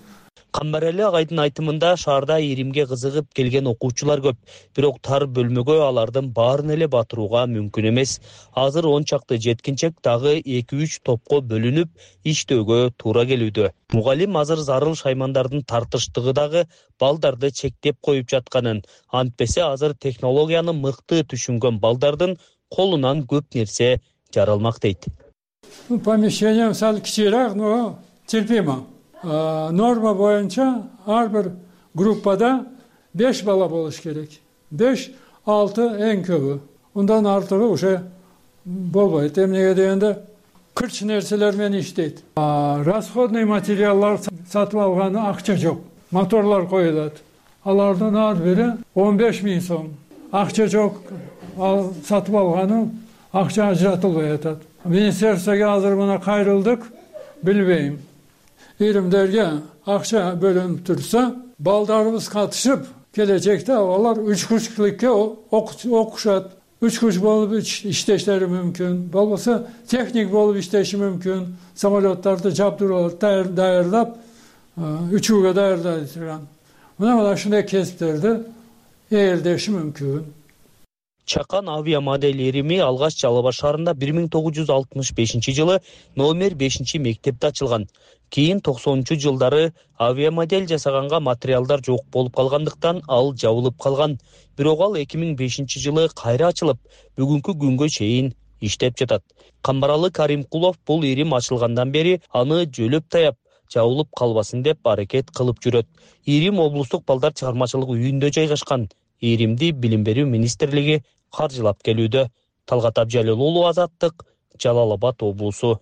Камбарали агайдын айтымында шаарда иримге кызыгып келген окуучулар көп, бирок тар бөлмөгө алардын баарын эле батырууга мүмкүн эмес. Азыр он чакты жеткинчек дагы эки үч топко бөлүнүп иштөөгө туура келүүдө. Мугалим азыр зарыл шаймандардын тартыштыгы дагы балдарды чектеп коюп жатканын, антпесе азыр технологияны мыкты түшүнгөн балдардын колунан көп нерсе жаралмак дейт. Помещение сал кичирээк, но терпимо. Норма боюнча ар бир группада беш бала болуш керек. беш алты эң көбү. Ундан артыгы уже болбойт. Эмнеге дегенде кырч нерселер менен иштейт. Расходный материалдар сатып алганы акча жок. Моторлор коюлат. Алардын ар бири он беш миң сом. Акча жок. Ал сатып алганы акча ажыратылбай атат. Министерствого азыр мына кайрылдык, билбейм. Иримдерге акча бөлүнүп турса, балдарыбыз катышып, келечекте алар учкучтукке окушат. Үч күч болуп иштештери мүмкүн. Болбосо техник болуп иштеши мүмкүн. Самолеттарды жабдырып, даярдап, учууга даярдай турган. Мына ушундай кесиптерди ээлдеши мүмкүн. Чакан авиамодель ирими алгач Жалал Абад шаарында бир миң тогуз жүз алтымыш бешинчи жылы номер бешинчи мектепте ачылган. Кийин токсонунчу жылдары авиамодель жасаганга материалдар жок болуп калгандыктан ал жабылып калган. Бирок ал эки миң бешинчи жылы кайра ачылып, бүгүнкү күнгө чейин иштеп жатат. Камбаралы Каримкулов бул ирим ачылгандан бери аны жөлөп таяп, жабылып калбасын деп аракет кылып жүрөт. Ирим облустук балдар чыгармачылык үйүндө жайгашкан. Иримди Билим берүү министрлиги каржылап келүүдө. Талгат Абжалил уулу, Азаттык, Жалал Абад облусу.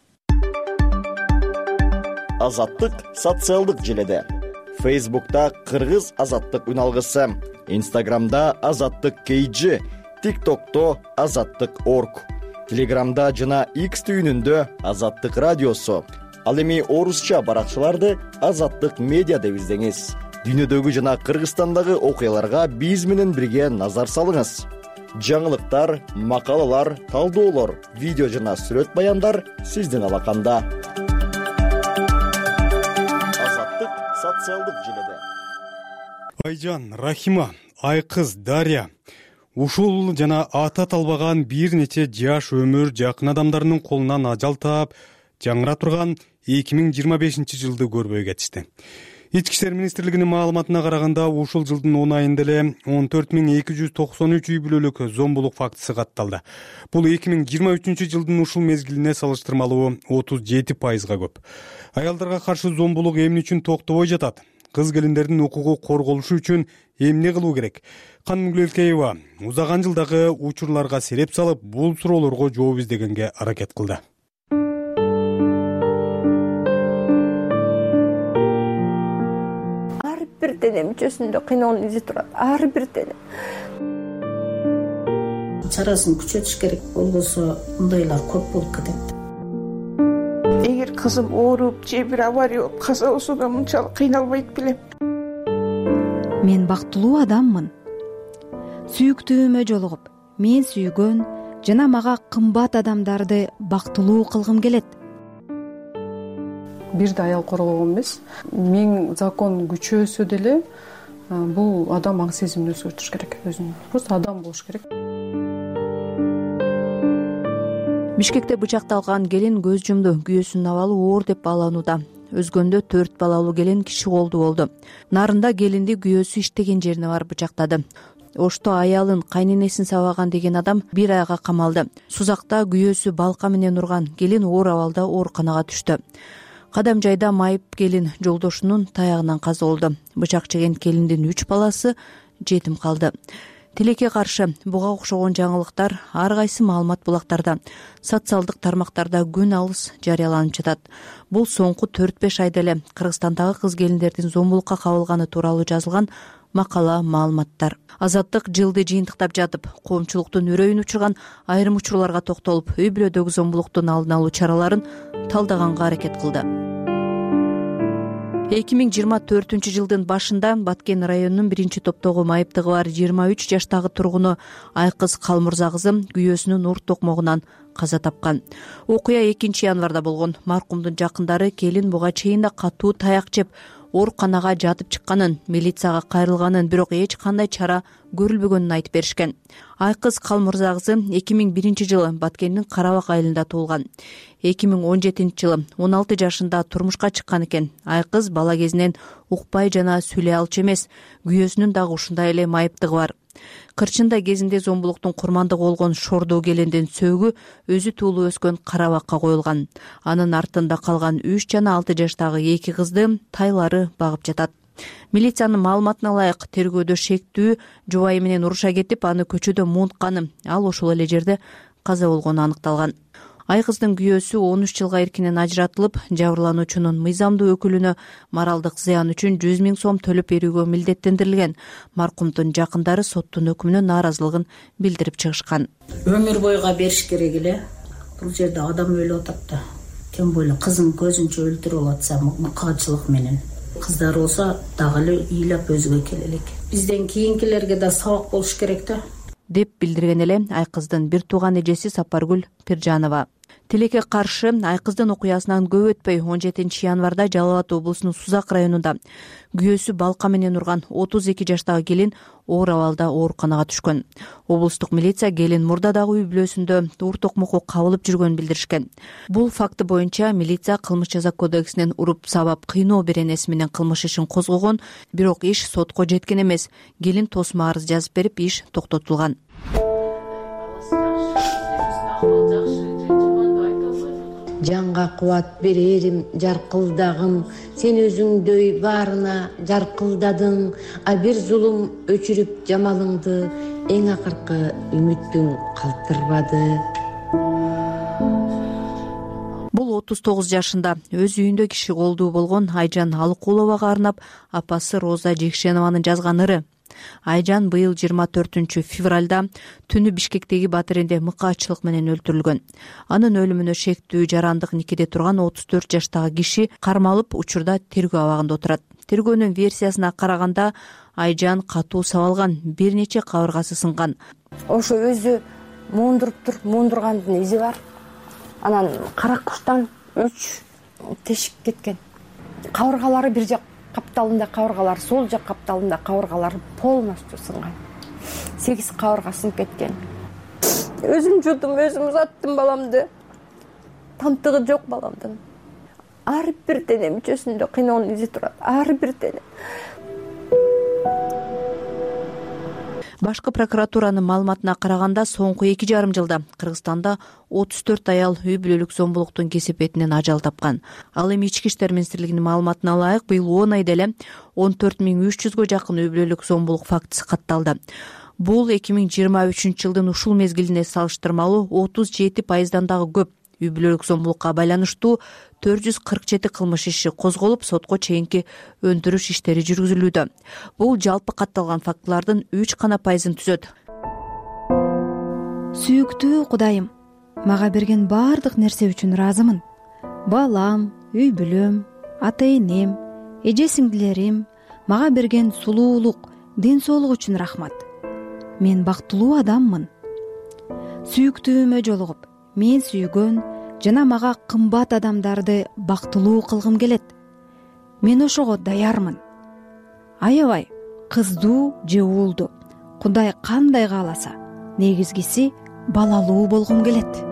Азаттык социалдык желеде. Фейсбукта Кыргыз Азаттык үналгысы, Инстаграмда Азаттык кей джи, ТикТокто Азаттык точка орг, Телеграмда жана X түйүнүндө Азаттык радиосу. Ал эми орусча баракчаларды Азаттык медиа деп издеңиз. Дүйнөдөгү жана Кыргызстандагы окуяларга биз менен бирге назар салыңыз. Жаңылыктар, макалалар, талдоолор, видео жана сүрөт баяндар сиздин алаканда. Азаттык социалдык желеде. Айжан, Рахима, Айкыз, Дарья. Ушул жана ата талбаган бир нече жаш өмүр жакын адамдарынын колунан ажал таап, жаңыра турган эки миң жыйырма бешинчи жылды көрбөй кетишти. Ички иштер министрлигинин маалыматына караганда, ушул жылдын он айында эле он төрт миң эки жүз токсон үч үй бүлөлүк зомбулук фактысы катталды. Бул эки миң жыйырма үчүнчү жылдын ушул мезгилине салыштырмалуу отуз жети пайызга көп. Аялдарга каршы зомбулук эмне үчүн токтобой жатат? Кыз келиндердин укугу корголушу үчүн эмне кылуу керек? Канымгүл Элкеева узаган жылдагы учурларга сереп салып, бул суроолорго жооп издегенге аракет кылды. Ар бир дене мүчөсүндө кыйноонун изи турат. Ар бир дене. Чарасын күчөтүш керек, болбосо мындайлар көп болуп кетет. Эгер кызым ооруп же бир авария болуп каза болсо да мынчалык кыйналбайт белем. Мен бактылуу адаммын. Сүйүктүүмө жолугуп, мен сүйгөн жана мага кымбат адамдарды бактылуу кылгым келет. Бирде аял корголгон эмес. Миң закон күчөөсө деле бул адам аң сезимин өзгөртүш керек өзүнүн. Просто адам болуш керек. Бишкекте бычакталган келин көз жумду. Күйөөсүнүн абалы оор деп бааланууда. Өзгөндө төрт балалуу келин киши колду болду. Нарында келинди күйөөсү иштеген жерине барып бычактады. Ошто аялын кайненесин сабаган деген адам бир айга камалды. Сузакта күйөөсү балка менен урган келин оор абалда ооруканага түштү. Кадам жайда майып келин жолдошунун таягынан каза болду. Бычак жеген келиндин үч баласы жетим калды. Тилекке каршы буга окшогон жаңылыктар ар кайсы маалымат булактарда, социалдык тармактарда күн алыс жарыяланып жатат. Бул соңку төрт беш айда эле Кыргызстандагы кыз келиндердин зомбулукка кабылганы тууралуу жазылган макала, маалыматтар. Азаттык жылды жыйынтыктап жатып, коомчулуктун үрөйүн учурган айрым учурларга токтолуп, үй бүлөдөгү зомбулуктун алдын алуу чараларын талдаганга аракет кылды. эки миң жыйырма төртүнчү жылдын башында Баткен районунун биринчи топтогу майыптыгы бар жыйырма үч жаштагы тургуну Айкыз Калмурза кызы күйөөсүнүн урт токмогунан каза тапкан. Окуя экинчи январда болгон. Маркумдун жакындары келин буга чейин да катуу таяк жеп, ооруканага жатып чыкканын, милицияга кайрылганын, бирок эч кандай чара көрүлбөгөнүн айтып беришкен. Айкыз Калмырза кызы эки миң биринчи жылы Баткендин Карабак айылында туулган. эки миң он жетинчи жылы он алты жашында турмушка чыккан экен. Айкыз бала кезинен укпай жана сүйлөй алчу эмес, күйөөсүнүн дагы ушундай эле майыптыгы бар. Кырчындай кезинде зомбулуктун курмандыгы болгон Шордоо келендин сөөгү өзү туулуп өскөн Карабакка коюлган. Анын артында калган үч жана алты жаштагы эки кызды тайлары багып жатат. Милициянын маалыматына ылайык, тергөөдө шектүү жубайы менен уруша кетип, аны көчөдө муунтканы, ал ошол эле жерде каза болгону аныкталган. Айкыздын күйөөсү он үч жылга эркинен ажыратылып, жабырлануучунун мыйзамдуу өкүлүнө моралдык зыян үчүн жүз миң сом төлөп берүүгө милдеттендирилген. Маркумдун жакындары соттун өкүмүнө нааразылыгын билдирип чыгышкан. Өмүр бойга бериш керек эле. Бул жерде адам өлүп атат да. Тем более кызын көзүнчө өлтүрүп атса, мыкаачылык менен. Кыздар болсо дагы эле ыйлап өзүгө келе элек. Бизден кийинкилерге да сабак болуш керек да, деп билдирген эле Айкыздын бир тууган эжеси Сапаргүл Пиржанова. Тилекке каршы Айкыздын окуясынан көп өтпөй он жетинчи январда Жалал Абад облусунун Сузак районунда күйөөсү балка менен урган отуз эки жаштагы келин оор абалда ооруканага түшкөн. Облустук милиция келин мурдадагы үй бүлөсүндө уур токмокко кабылып жүргөнүн билдиришкен. Бул факты боюнча милиция кылмыш жаза кодексинен уруп сабап кыйноо беренеси менен кылмыш ишин козгогон, бирок иш сотко жеткен эмес. Келин тосмо арыз жазып берип, иш токтотулган. Жанга кубат берерим жаркылдагым, сен өзүңдөй баарына жаркылдадың, а бир зулум өчүрүп жамалыңды, эң акыркы үмүттүң калтырбады. Бул отуз тогуз жашында өз үйүндө киши колдуу болгон Айжан Алыкуловага арнап апасы Роза Жекшенованын жазган ыры. Айжан быйыл жыйырма төртүнчү февралда түнү Бишкектеги батиринде мыкаачылык менен өлтүрүлгөн. Анын өлүмүнө шектүү жарандык никеде турган отуз төрт жаштагы киши кармалып, учурда тергөө абагында отурат. Тергөөнүн версиясына караганда Айжан катуу сабалган, бир нече кабыргасы сынган. Ошо өзү муундуруптур, муундургандын изи бар. Анан кара куштан үч тешик кеткен. Кабыргалары бир жак капталында кабыргалар, сол жак капталында кабыргалары полностью сынган. сегиз кабыргасын кеткен. Өзүм жудум, өзүм узаттым баламды. Тамтыгы жок баламдын. Ар бир дене мүчөсүндө кыйноонун изи турат. Ар бир дене. Башкы прокуратуранын маалыматына караганда, соңку эки жарым жылда Кыргызстанда отуз төрт аял үй бүлөлүк зомбулуктун кесепетинен ажал тапкан. Ал эми Ички иштер министрлигинин маалыматына ылайык, быйыл он айда эле он төрт миң үч жүзгө жакын үй бүлөлүк зомбулук фактысы катталды. Бул эки миң жыйырма үчүнчү жылдын ушул мезгилине салыштырмалуу отуз жети пайыздан дагы көп. Үй бүлөлүк зомбулукка байланыштуу төрт жүз кырк жети кылмыш иши козголуп, сотко чейинки өндүрүш иштери жүргүзүлүүдө. Бул жалпы катталган фактылардын үч гана пайызын түзөт. Сүйүктүү Кудайым, мага берген баардык нерсе үчүн ыраазымын. Балам, үй бүлөм, ата-энем, эже сиңдилерим, мага берген сулуулук, ден соолук үчүн рахмат. Мен бактылуу адаммын. Сүйүктүүмө жолугуп, мен сүйгөн жана мага кымбат адамдарды бактылуу кылгым келет. Мен ошого даярмын. Аябай кыздуу же уулду, Кудай кандай кааласа, негизгиси балалуу болгум келет.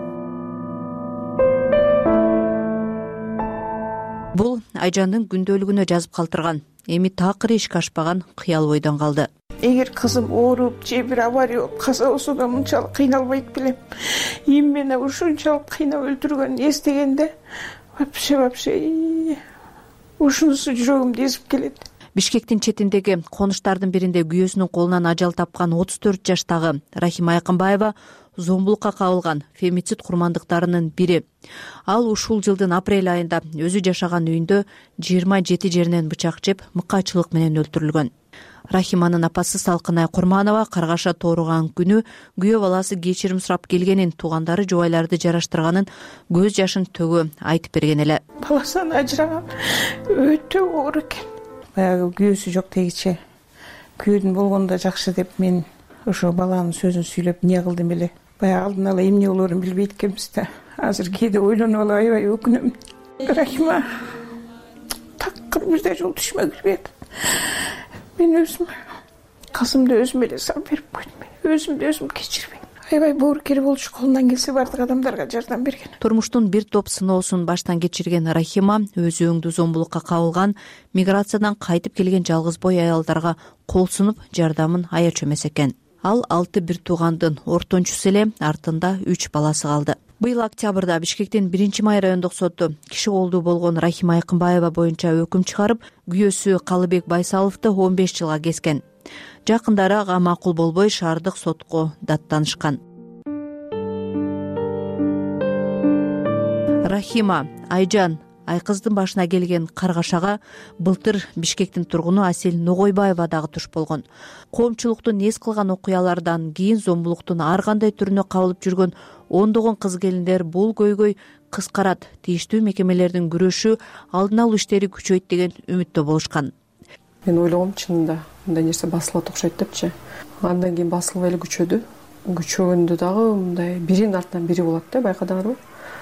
Бул Айжандын күндөлүгүнө жазып калтырган. Эми такыр ишке ашпаган кыял ойдон калды. Эгер кызым ооруп же бир авария болуп каза болсо да мынчалык кыйналбайт белем. Им мени ушунчалык кыйнап өлтүргөнүн эстегенде вообще вообще ушунусу жүрөгүмдү эзип келет. Бишкектин четиндеги конуштардын биринде күйөөсүнүн колунан ажал тапкан отуз төрт жаштагы Рахима Айкынбаева зомбулукка кабылган фемицид курмандыктарынын бири. Ал ушул жылдын апрель айында өзү жашаган үйүндө жыйырма жети жеринен бычак жеп, мыкаачылык менен өлтүрүлгөн. Рахиманын апасы Салкынай Курманова каргаша тооруган күнү күйөө баласы кечирим сурап келгенин, туугандары жубайларды жараштырганын көз жашын төгө айтып берген эле. Баласынан ажыраган өтө оор экен. Баягы күйөөсү жок дегиче күйөөдүн болгондо жакшы деп мен ошо баланын сөзүн сүйлөп эмне кылдым эле. Баягы алдын ала эмне болоорун билбейт экенбиз да. Азыр кээде ойлонуп алып аябай өкүнөм. Рахима такыр бирде жол түшмө кирбейт. Мен өзүм кызымды өзүм эле салып берип койдум. Өзүмдү өзүм кечирбейм. Аябай боорукер болчу, колунан келсе бардык адамдарга жардам берген. Турмуштун бир топ сыноосун баштан кечирген Рахима өз өңдүү зомбулукка кабылган, миграциядан кайтып келген жалгыз бой аялдарга кол сунуп жардамын аячу эмес экен. Ал алты бир туугандын ортончусу эле, артында үч баласы калды. Быйыл октябрда Бишкектин биринчи май райондук соту киши колдуу болгон Рахима Айкынбаева боюнча өкүм чыгарып, күйөөсү Калыбек Байсаловду он беш жылга кескен. Жакындары ага макул болбой шаардык сотко даттанышкан. Рахима Айжан Айкыздын башына келген каргашага былтыр Бишкектин тургуну Асел Ногойбаева дагы туш болгон. Коомчулуктун эс кылган окуялардан кийин зомбулуктун ар кандай түрүнө кабылып жүргөн ондогон кыз келиндер бул көйгөй кыскарат, тийиштүү мекемелердин күрөшү, алдын алуу иштери күчөйт деген үмүттө болушкан. Мен ойлогом чынында мындай нерсе басылат окшойт депчи. Андан кийин басылып эле күчөдү. Күчөгөндө дагы мындай биринин артынан бири болот да, байкадыңарбы?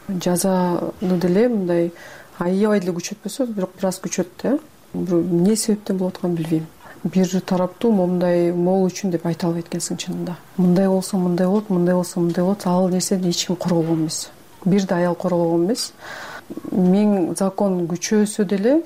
Жазаны деле мындай аябай деле күчөтпөсө, бирок бир аз күчөт да. Эмне себептен болуп атканын билбейм. Бир тараптуу момундай могул үчүн деп айта албайт экенсиң чынында. Мындай болсо мындай болот, мындай болсо мындай болот. Ал нерсени эч ким коргогон эмес. Бир да аял коргогон эмес. Миң закон күчөсө деле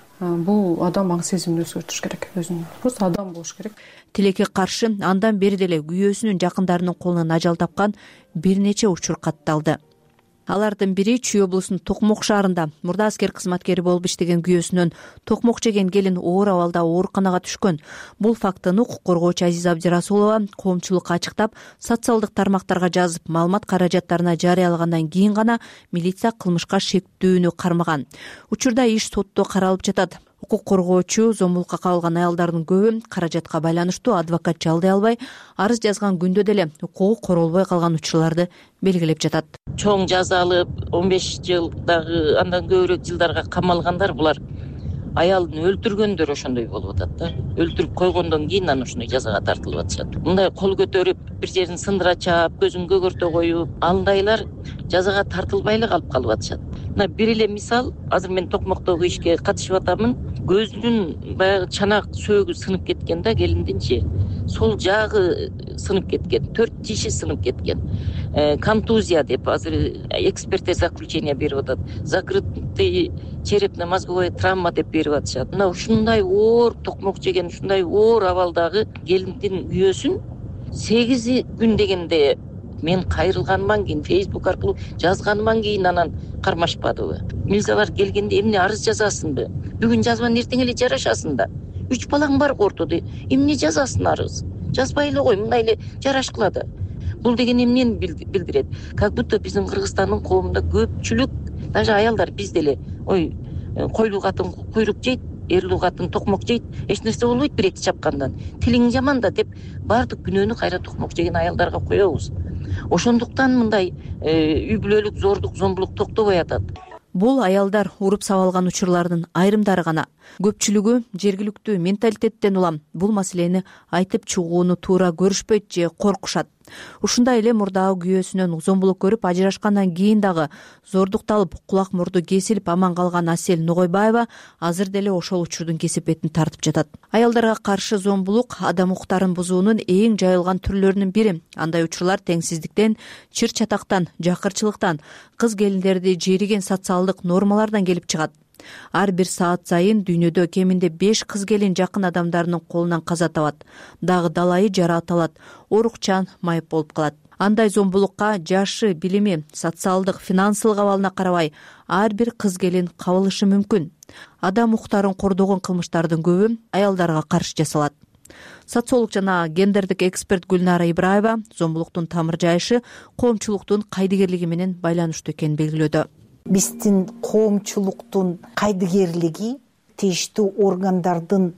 бул адам аң сезимин өзгөртүш керек. Өзүн просто адам болуш керек. Тилекке каршы андан бери деле күйөөсүнүн жакындарынын колунан ажал тапкан бир нече учур катталды. Алардын бири Чүй облусунун Токмок шаарында мурда аскер кызматкери болуп иштеген күйөөсүнөн токмок жеген келин оор абалда ооруканага түшкөн. Бул фактыны укук коргоочу Азиза Абдирасулова коомчулукка ачыктап, социалдык тармактарга жазып, маалымат каражаттарына жарыялагандан кийин гана милиция кылмышка шектүүнү кармаган. Учурда иш сотто каралып жатат. Укук коргоочу зомбулукка кабылган аялдардын көбү каражатка байланыштуу адвокат жалдый албай, арыз жазган күндө деле укугу королбой калган учурларды белгилеп жатат. Чоң жаза алып, он беш жыл дагы андан көбүрөөк жылдарга камалгандар булар аялын өлтүргөндөр ошондой болуп атат да. Өлтүрүп койгондон кийин анан ушундай жазага тартылып атышат. Мындай кол көтөрүп, бир жерин сындыра чаап, көзүн көгөртө коюп, андайлар жазага тартылбай эле калып калып атышат. Мына бир эле мисал, азыр мен Токмоктогу ишке катышып атамын. Көзүнүн баягы чанак сөөгү сынып кеткен да, келиндинчи. Сол жагы сынып кеткен, төрт тиши сынып кеткен. Контузия деп азыр экспертный заключение берип атат. Закрытый черепно-мозговая травма деп берип атышат. Мына ушундай оор токмок жеген, ушундай оор абалдагы келиндин күйөөсүн сегиз күн дегенде мен кайрылганыман кийин, Facebook аркылуу жазганыман кийин анан кармашпадыбы. Милициялар келгенде эмне арыз жазасыңбы? Бүгүн жазбан эртең эле жарашасың да. Үч балаң бар ортодо. Эмне жазасың арыз? Жазбай эле кой, мындай эле жарашкыла да. Бул деген эмнени билдирет? Как будто биздин Кыргызстандын коомунда көпчүлүк, даже аялдар биз деле, ой, койлуу катын куйрук жейт, эрлүү катын токмок жейт, эч нерсе болбойт бир эки чапкандан. Тилиң жаман да деп баардык күнөөнү кайра токмок жеген аялдарга коебуз. Ошондуктан мындай үй бүлөлүк зордук, зомбулук токтобой атат. Бул аялдар уруп сабалган учурлардын айрымдары гана. Көпчүлүгү жергиликтүү менталитеттен улам бул маселени айтып чыгууну туура көрүшпөйт же коркушат. Ушундай эле мурдагы күйөөсүнөн зомбулук көрүп ажырашкандан кийин дагы зордукталып, кулак мурду кесилип аман калган Асел Ногойбаева азыр деле ошол учурдун кесип бетин тартып жатат. Аялдарга каршы зомбулук адам укуктарын бузуунун эң жайылган түрлөрүнүн бири. Андай учурлар теңсиздиктен, чыр чатактан, жакырчылыктан, кыз келиндерди жериген социалдык нормалардан келип чыгат. Ар бир саат сайын дүйнөдө кеминде беш кыз келин жакын адамдарынын колунан каза табат. Дагы далайы жарааталат, оорукчан, майып болуп калат. Андай зомбулукка жашы, билими, социалдык, финансылык абалына карабай ар бир кыз келин кабылышы мүмкүн. Адам укуктарын кордогон кылмыштардын көбү аялдарга каршы жасалат. Социолог жана гендердик эксперт Гүлнара Ибраева зомбулуктун тамыр жайышы коомчулуктун кайдыгерлиги менен байланыштуу экенин белгилөөдө. Биздин коомчулуктун кайдыгерлиги, тийиштүү органдардын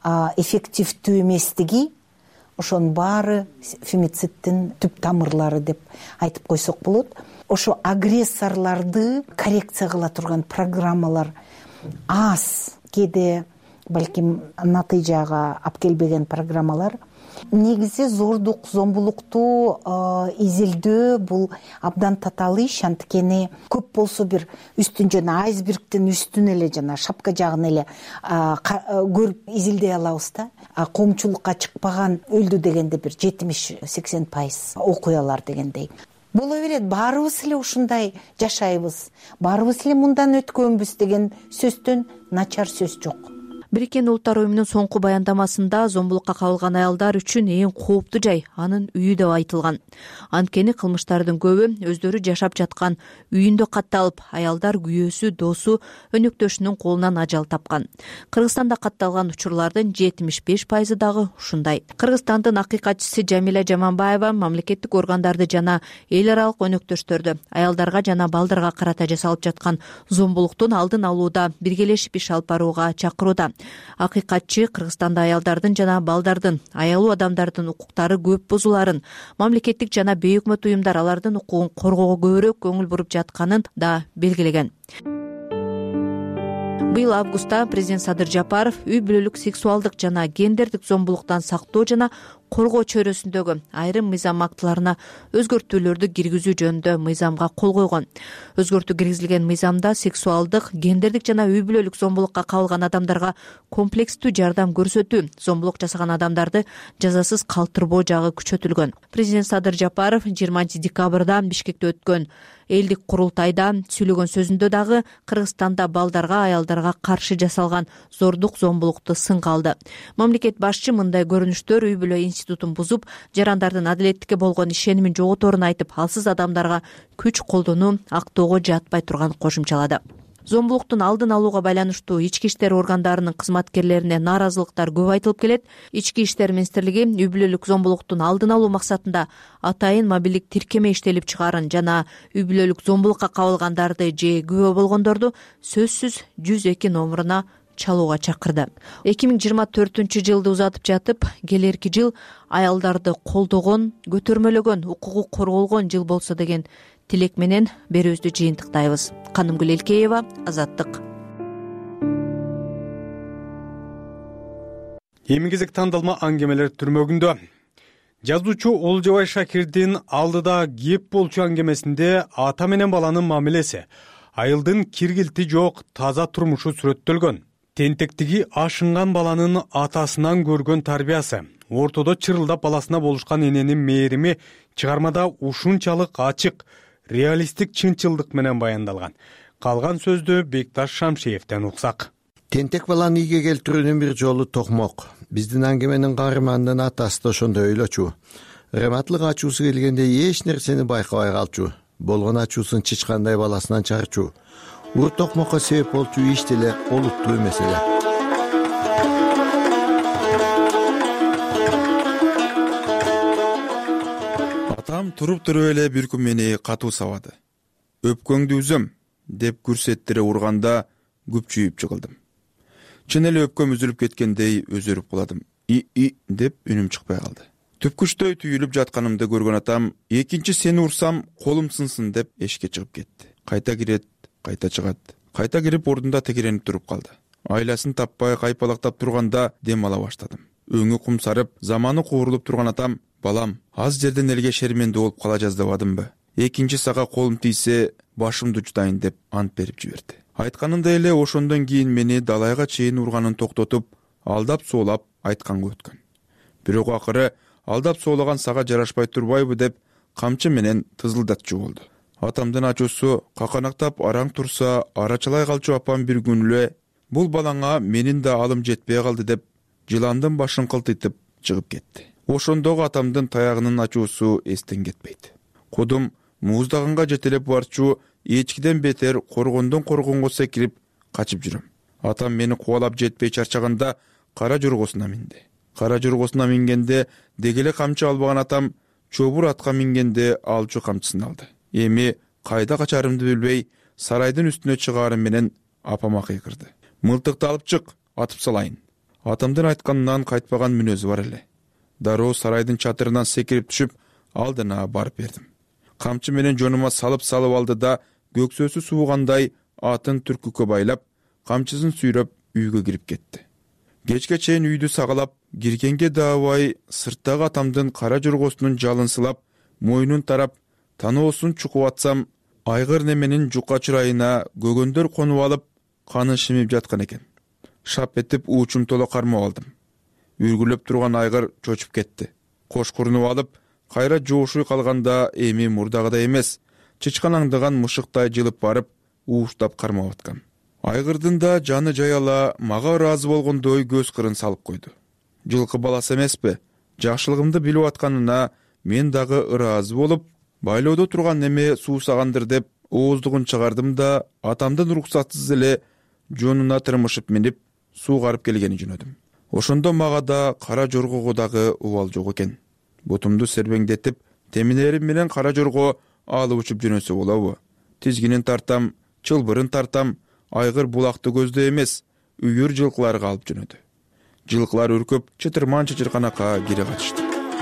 эффективдүү эместиги, ошонун баары фемицидтин түп тамырлары деп айтып койсок болот. Ошо агрессорлорду коррекция кыла турган программалар аз, кээде балким натыйжага алып келбеген программалар. негизи зордук зомбулукту изилдөө бул абдан татаал иш. Анткени көп болсо бир үстүн жана айсбергдин үстүн эле жана шапка жагын эле көрүп изилдей алабыз да. Коомчулукка чыкпаган өлдү дегенде бир жетимиш сексен пайыз окуялар дегендей. Боло берет, баарыбыз эле ушундай жашайбыз, баарыбыз эле мындан өткөнбүз деген сөздөн начар сөз жок. Бириккен Улуттар уюмунун соңку баяндамасында зомбулукка кабылган аялдар үчүн эң кооптуу жай анын үйү деп айтылган. Анткени кылмыштардын көбү өздөрү жашап жаткан үйүндө катталып, аялдар күйөөсү, досу, өнөктөшүнүн колунан ажал тапкан. Кыргызстанда катталган учурлардын жетимиш беш пайызы дагы ушундай. Кыргызстандын акыйкатчысы Жамиля Жаманбаева мамлекеттик органдарды жана эл аралык өнөктөштөрдү аялдарга жана балдарга карата жасалып жаткан зомбулуктун алдын алууда биргелешип иш алып барууга чакырууда. Акыйкатчы Кыргызстанда аялдардын жана балдардын, аялуу адамдардын укуктары көп бузуларын, мамлекеттик жана бейөкмөт уюмдар алардын укугун коргоого көбүрөөк көңүл буруп жатканын да белгилеген. Быйыл августта президент Садыр Жапаров үй бүлөлүк сексуалдык жана гендердик зомбулуктан сактоо жана коргоо чөйрөсүндөгү айрым мыйзам актыларына өзгөртүүлөрдү киргизүү жөнүндө мыйзамга кол койгон. Өзгөртүү киргизилген мыйзамда сексуалдык, гендердик жана үй бүлөлүк зомбулукка кабылган адамдарга комплекстүү жардам көрсөтүү, зомбулук жасаган адамдарды жазасыз калтырбоо жагы күчөтүлгөн. Президент Садыр Жапаров жыйырманчы декабрда Бишкекте өткөн элдик курултайда сүйлөгөн сөзүндө дагы Кыргызстанда балдарга, аялдарга каршы жасалган зордук, зомбулукту сынга алды. Мамлекет башчы мындай көрүнүштөр үй бүлө институтун бузуп, жарандардын адилеттикке болгон ишенимин жоготорун айтып, алсыз адамдарга күч колдонуу актоого жатпай турганын кошумчалады. Зомбулуктун алдын алууга байланыштуу ички иштер органдарынын кызматкерлерине нааразылыктар көп айтылып келет. Ички иштер министрлиги үй бүлөлүк зомбулуктун алдын алуу максатында атайын мобилдик тиркеме иштелип чыгаарын жана үй бүлөлүк зомбулукка кабылгандарды же күбө болгондорду сөзсүз жүз эки номуруна чалууга чакырды. эки миң жыйырма төртүнчү жылды узатып жатып, келерки жыл аялдарды колдогон, көтөрмөлөгөн, укугу корголгон жыл болсо деген тилек менен берүүбүздү жыйынтыктайбыз. Канымгүл Элкеева, Азаттык. Эми кезек тандалма аңгемелер түрмөгүндө. Жазуучу Олжобай Шакирдин алдыда кеп болчу аңгемесинде ата менен баланын мамилеси, айылдын киргилти жок таза турмушу сүрөттөлгөн. Тентектиги ашынган баланын атасынан көргөн тарбиясы, ортодо чырылдап баласына болушкан эненин мээрими чыгармада ушунчалык ачык, реалисттик чынчылдык менен баяндалган. Калган сөздү Бекташ Шамшиевден уксак. Тентек баланы ийге келтирүүнүн бир жолу токмок. Биздин аңгеменин каарманынын атасы да ошондой ойлочу. Рематлык ачуусу келгенде эч нерсени байкабай калчу. Болгон ачуусун чычкандай баласынан чыгарчу. Ур токмокко себеп болчу иш деле олуттуу эмес эле. Атам туруп туруп эле бир күн мени катуу сабады. Өпкөңдү үзөм деп күрсеттире урганда күпчүйүп жыгылдым. Чын эле өпкөм үзүлүп кеткендей өзөрүп куладым. И-и деп үнүм чыкпай калды. Түпкүчтөй түйүлүп жатканымды көргөн атам экинчи сени урсам колум сынсын деп эшикке чыгып кетти. Кайта кирет, кайта чыгат. Кайта кирип ордунда текеренип туруп калды. Айласын таппай кайпалактап турганда дем ала баштадым. Өңү кумсарып, заманы куурулуп турган атам: "Балам, аз жерден элге шерменде болуп кала жаздабадымбы? Экинчи сага колум тийсе, башымды жутайын" деп ант берип жиберди. Айтканындай эле ошондон кийин мени далайга чейин урганын токтотуп, алдап соолап айтканга өткөн. Бирок акыры алдап соолаган сага жарашпай турбайбы деп камчы менен тызылдатчу болду. Атамдын ачуусу каканактап араң турса, арачалай калчу апам бир күн эле "Бул балаңа менин да алым жетпей калды" деп жыландын башын кылтыйтып чыгып кетти. Ошондогу атамдын таягынын ачуусу эстен кетпейт. Кудум муздагынга жетелеп барчу, эчкиден бетер коргондон коргонго секирип качып жүрөм. Атам мени кубалап жетпей чарчаганда кара жоргосуна минди. Кара жоргосуна мингенде дегеле камчы албаган атам чобур атка мингенде алчу камчысын алды. Эми кайда качарымды билбей, сарайдын үстүнө чыгаарым менен апама кыйкырды: "Мылтыкты алып чык, атып салайын." Атамдын айтканынан кайтпаган мүнөзү бар эле. Дароо сарайдын чатырынан секирип түшүп, алдына барып бердим. Камчы менен жонума салып салып алды да көксөсү суугандай атын түркүккө байлап, камчысын сүйрөп үйгө кирип кетти. Кечке чейин үйдү сагалап киргенге даабай сырттагы атамдын кара жоргосунун жалын сылап, мойнун тарап, таноосун чукуп атсам, айгыр неменин жука чырайына көгөндөр конуп алып, каны шимип жаткан экен. Шап этип уучум толо кармап алдым. Үргүлөп турган айгыр чочуп кетти. Кош курнуп алып, кайра жоошуй калганда эми мурдагыдай эмес, чычканаңдыган мышыктай жылып барып, ууштап кармап аткан. Айгырдын да жаны жаяла мага ыраазы болгондой көз кырын салып койду. Жылкы баласы эмеспи? Жакшылыгымды билип атканына мен дагы ыраазы болуп, байлоодо турган неме суусагандыр деп ооздугун чыгардым да атамдын уруксатсыз эле жонуна тырмышып минип суугарып келгени жөнөдүм. Ошондо мага да кара жоргого дагы убал жок экен. Бутумду сербеңдетип, теминерим менен кара жорго алып учуп жөнөсө болобу? Тизгинин тартам, чылбырын тартам, айгыр булакты көздө эмес, үйүр жылкыларга алып жөнөдү. Жылкылар үркөп, чытырман чычырканакка кире катышты.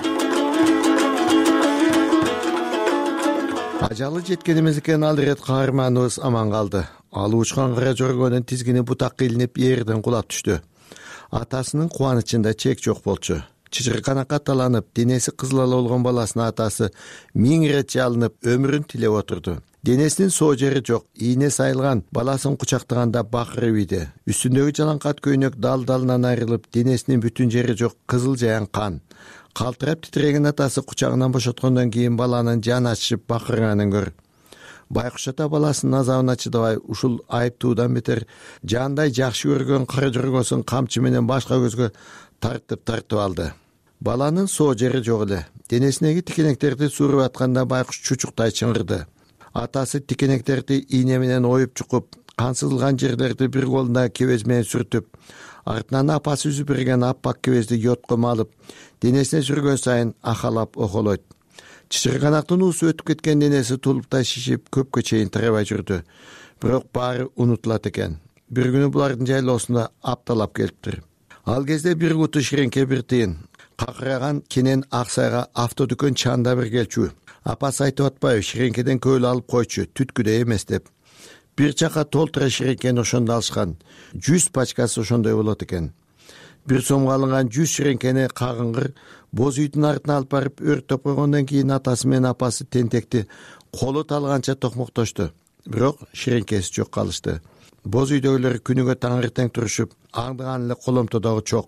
Ажалы жеткенибиз экен, ал ирет каарманыбыз аман калды. Алып учкан кара жоргонун тизгини бутакка илинип жерден кулап түштү. Атасынын кубанычында чек жок болчу. Чычырканакка таланып, денеси кызылала болгон баласынын атасы миң ирет жалынып, өмүрүн тилеп отурду. Денесинин соо жери жок, ийне сайылган, баласын кучактаганда бакырып ийди. Үстүндөгү жалаңкат көйнөк дал-далынан айрылып, денесинин бүтүн жери жок, кызыл жаян кан. Калтырап титиреген атасы кучагынан бошоткондон кийин баланын жаны ачышып бакырганын көр. Байкуш ата баласынын азабына чыдабай, ушул айыптуудан бетер жандай жакшы көргөн кара жоргосун камчы менен башка көзгө тартып тартып алды. Баланын соо жери жок эле. Денесиндеги тикенектерди сууруп атканда байкуш чучуктай чыңгырды. Атасы тикенектерди ийне менен оюп чукуп, кан сызылган жерлерди бир колунда кебез менен сүртүп, артынан апасы үзүп берген аппак кебезди йотко малып, денесине сүргөн сайын ахалап охолойт. Чычырканактын уусу өтүп кеткен денеси тулуптай шишип, көпкө чейин тарабай жүрдү. Бирок баары унутулат экен. Бир күнү булардын жайлоосунда апталап келиптир. Ал кезде бир куту ширеңке бир тыйын. Какыраган кенен Аксайга автодүкөн чанда бир келчү. Апасы айтып атпайбы, ширеңкеден көөл алып койчу, түткүдө эмес деп. Бир чака толтура ширеңкени ошондо алышкан. жүз пачкасы ошондой болот экен. Бир сомго алынган жүз ширеңкени кагыңгыр боз үйдүн артына алып барып өрттөп койгондон кийин атасы менен апасы тентекти колу талганча токмоктошту. Бирок ширеңкеси жок калышты. Боз үйдөгүлөр күнүгө таңертең турушуп, аңдыган эле коломтодогу чок.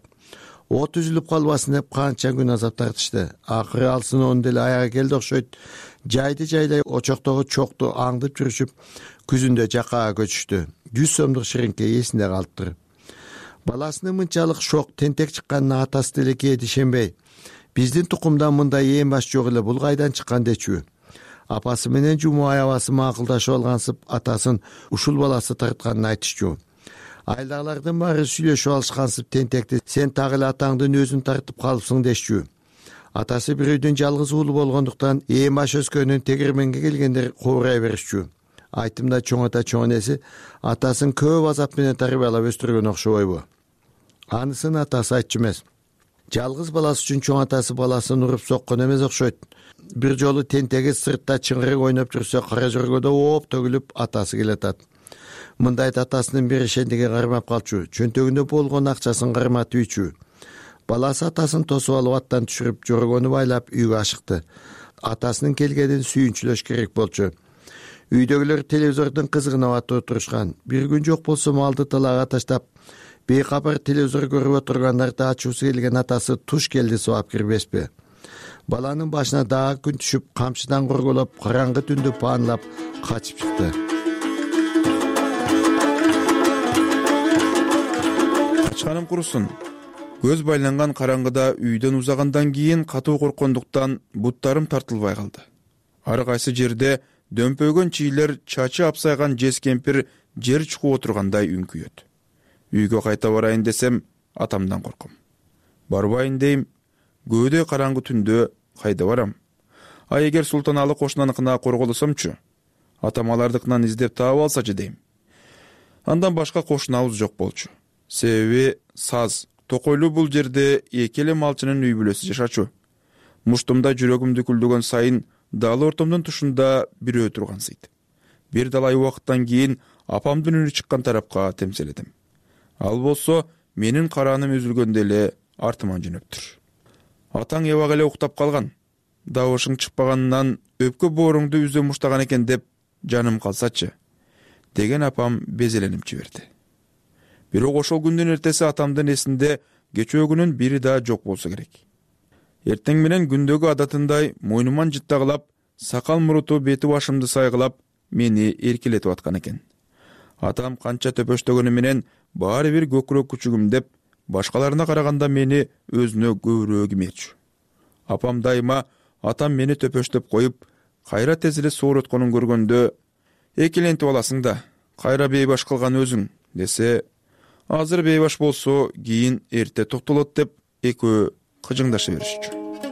От үзүлүп калбасын деп канча күн азап тартышты. Акыры алсын он деле аяга келди окшойт. Жайды жайлай очоктогу чокту аңдып жүрүшүп, күзүндө жакаага көчүштү. жүз сомдук ширеңке эсинде калыптыр. Баласынын мынчалык шок, тентек чыкканына атасы деле кээде ишенбей, биздин тукумдан мындай эң баш жок эле, бул кайдан чыккан дечү. Апасы менен жуму аябасы макулдашып алгансып, атасын ушул баласы тартканын айтышчу. Айдагылардын баары сүйлөшүп алышкансып, тентекти сен так эле атаңдын өзүн тартып калыпсың дешчү. Атасы бир үйдүн жалгыз уулу болгондуктан эң баш өскөнүн тегирменге келгендер кобурай беришчү. Айтымда чоң ата чоң энеси атасын көп азап менен тарбиялап өстүргөн окшобойбу? Анысын атасы айтчу эмес. Жалгыз баласы үчүн чоң атасы баласын уруп соккон эмес окшойт. Бир жолу тентеги сыртта чыңгырык ойноп жүрсө, кара жоргодо ооп төгүлүп атасы келатат. Мындайт атасынын беришендиги кармап калчу, чөнтөгүндө болгон акчасын карматып үйчү. Баласы атасын тосуп алып аттан түшүрүп, жоргону байлап үйгө ашыкты. Атасынын келгенин сүйүнчүлөш керек болчу. Үйдөгүлөр телевизордун кызыгына батып отурушкан. Бир күн жок болсо малды талаага таштап, бейкабар телевизор көрүп отургандарды ачуусу келген атасы туш келди сабап кирбеспи. Баланын башына дагы күн түшүп, камчыдан корголоп, караңгы түндү паанлап качып чыкты. Качканым курусун. Көз байланган караңгыда үйдөн узагандан кийин катуу корккондуктан буттарым тартылбай калды. Ар кайсы жерде дөмпөгөн чийлер чачы апсайган жез кемпир жер чукуп отургандай үңкүйөт. Үйгө кайта барайын десем, атамдан корком. Барбайын дейм, көөдөй караңгы түндө кайда барам? А эгер Султаналы кошунаныкына корголосомчу, атам алардыкынан издеп таап алсачы дейм. Андан башка кошунабыз жок болчу. Себеби саз, токойлуу бул жерде эки эле малчынын үй бүлөсү жашачу. Муштумда жүрөгүмдү күлдөгөн сайын дал ортомдун тушунда бирөө тургансыйт. Бир далай убакыттан кийин апамдын үнү чыккан тарапка темселедим. Ал болсо менин карааным үзүлгөндө эле артыман жөнөптүр. Атаң эбак эле уктап калган. Дабышың чыкпаганынан өпкө бооруңду үзө муштаган экен деп жаным калсачы деген апам безеленип жиберди. Бирок ошол күндүн эртеси атамдын эсинде кечөөгүнүн бири да жок болсо керек. Эртең менен күндөгү адатындай мойнуман жыттагылап, сакал муруту бети башымды сайгылап, мени эркелетип аткан экен. Атам канча төпөштөгөнү менен баары бир көкүрөк күчүгүм деп, башкаларына караганда мени өзүнө көбүрөөк имечү. Апам дайыма атам мени төпөштөп коюп, кайра тез эле соорутконун көргөндө, экелентип аласың да, кайра бейбаш кылган өзүң десе, азыр бейбаш болсо, кийин эрте токтолот деп экөө кыжыңдаша беришчү.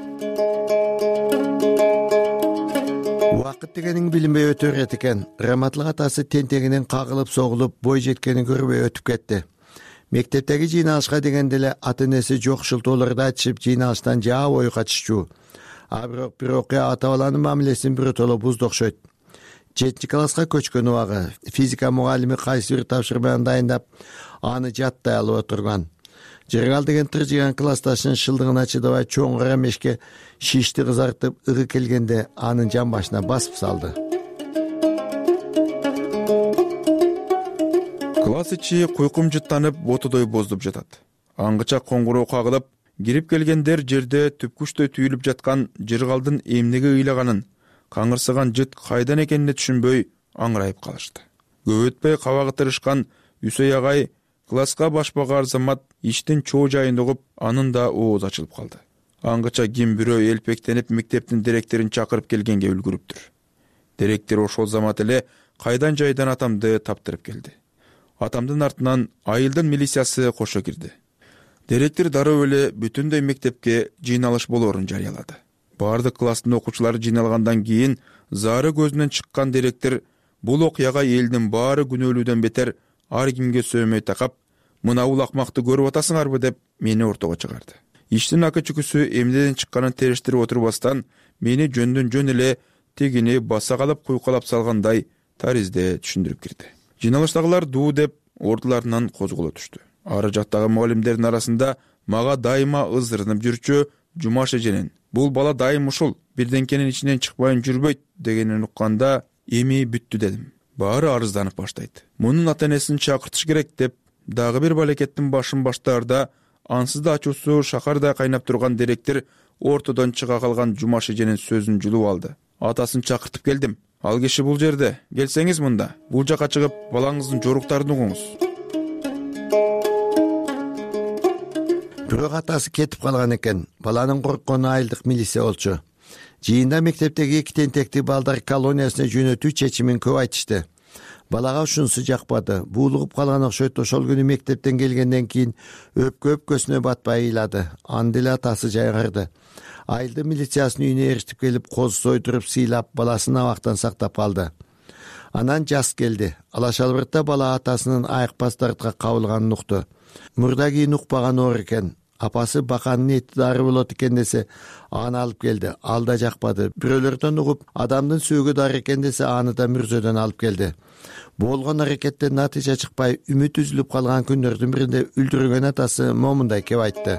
Убакыт дегениң билинбей өтө берет экен. Раматлык атасы тентегинен кагылып согулуп, бой жеткенин көрбөй өтүп кетти. Мектептеги жыйналышка дегенде эле ата-энеси жок шылтоолорду айтышып, жыйналыштан жаа бою качышчу. А бирок бир окуя ата баланын мамилесин биротоло бузду окшойт. жетинчи класска көчкөн убагы физика мугалими кайсы бир тапшырманы дайындап, аны жаттай алып отурган. Жыргал деген тыржыган классташынын шылдыгына чыдабай чоң кара мешке шишти кызартып ыгы келгенде анын жан башына басып салды. Класс ичи куйкум жыттанып, ботодой боздуп жатат. Аңгыча коңгуроо кагылып, кирип келгендер жерде түпкүчтөй түйүлүп жаткан жыргалдын эмнеге ыйлаганын, каңырсыган жыт кайдан экенине түшүнбөй аңырайып калышты. Көп өтпөй кабагы тырышкан Үсөй агай класска башпага арзамат иштин чоо жайын угуп, анын да ооз ачылып калды. Аңгыча ким бирөө элпектенип мектептин директорун чакырып келгенге үлгүрүптүр. Директор ошол замат эле кайдан жайдан атамды таптырып келди. Атамдын артынан айылдын милициясы кошо кирди. Директор дароо эле бүтүндөй мектепке жыйналыш болоорун жарыялады. Бардык класстын окуучулары жыйналгандан кийин зары көзүнөн чыккан директор бул окуяга элдин баары күнөөлүүдөн бетер ар кимге сөөмөй такап, мына улакмакты көрүп атасыңарбы деп мени ортого чыгарды. Иштин акы чүкүсү эмнеден чыкканын териштирип отурбастан, мени жөндөн жөн эле тегини баса калып куйкалап салгандай таризде түшүндүрүп кирди. Жыйналыштагылар дуу деп ордуларынан козголо түштү. Ары жактагы мугалимдердин арасында мага дайыма ыздырынып жүрчү Жумаш эженин бул бала дайым ушул бирденкенин ичинен чыкпайын жүрбөйт дегенин укканда эми бүттү дедим. Баары арызданып баштайт. Мунун ата-энесин чакыртыш керек деп дагы бир балекеттин башын баштаарда ансыз да ачуусу шакардай кайнап турган директор ортодон чыга калган Жумаш эженин сөзүн жулуп алды. Атасын чакыртып келдим. Ал киши бул жерде. Келсеңиз мында. Бул жака чыгып, балаңыздын жоруктарын угуңуз. Бирок атасы кетип калган экен. Баланын корккону айылдык милиция болчу. Жыйында мектептеги эки тентекти балдар колониясына жөнөтүү чечимин көп айтышты. Балага ушунусу жакпады. Буулугуп калган окшойт. Ошол күнү мектептен келгенден кийин өпкө өпкөсүнө батпай ыйлады. Анда эле атасы жайгарды. Айылдын милициясынын үйүнө эртип келип, коз сойдуруп сыйлап, баласын абактан сактап алды. Анан жаз келди. Алашалбыртта бала атасынын айыкпас дартка кабылганын укту. Мурда кийин укпаган оор экен. Апасы баканын эти дары болот экен десе, аны алып келди. Ал да жакпады. Бирөөлөрдөн угуп, адамдын сөөгү дары экен десе, аны да мүрзөдөн алып келди. Болгон аракеттен натыйжа чыкпай, үмүт үзүлүп калган күндөрдүн биринде үлдүргөн атасы момундай кеп айтты.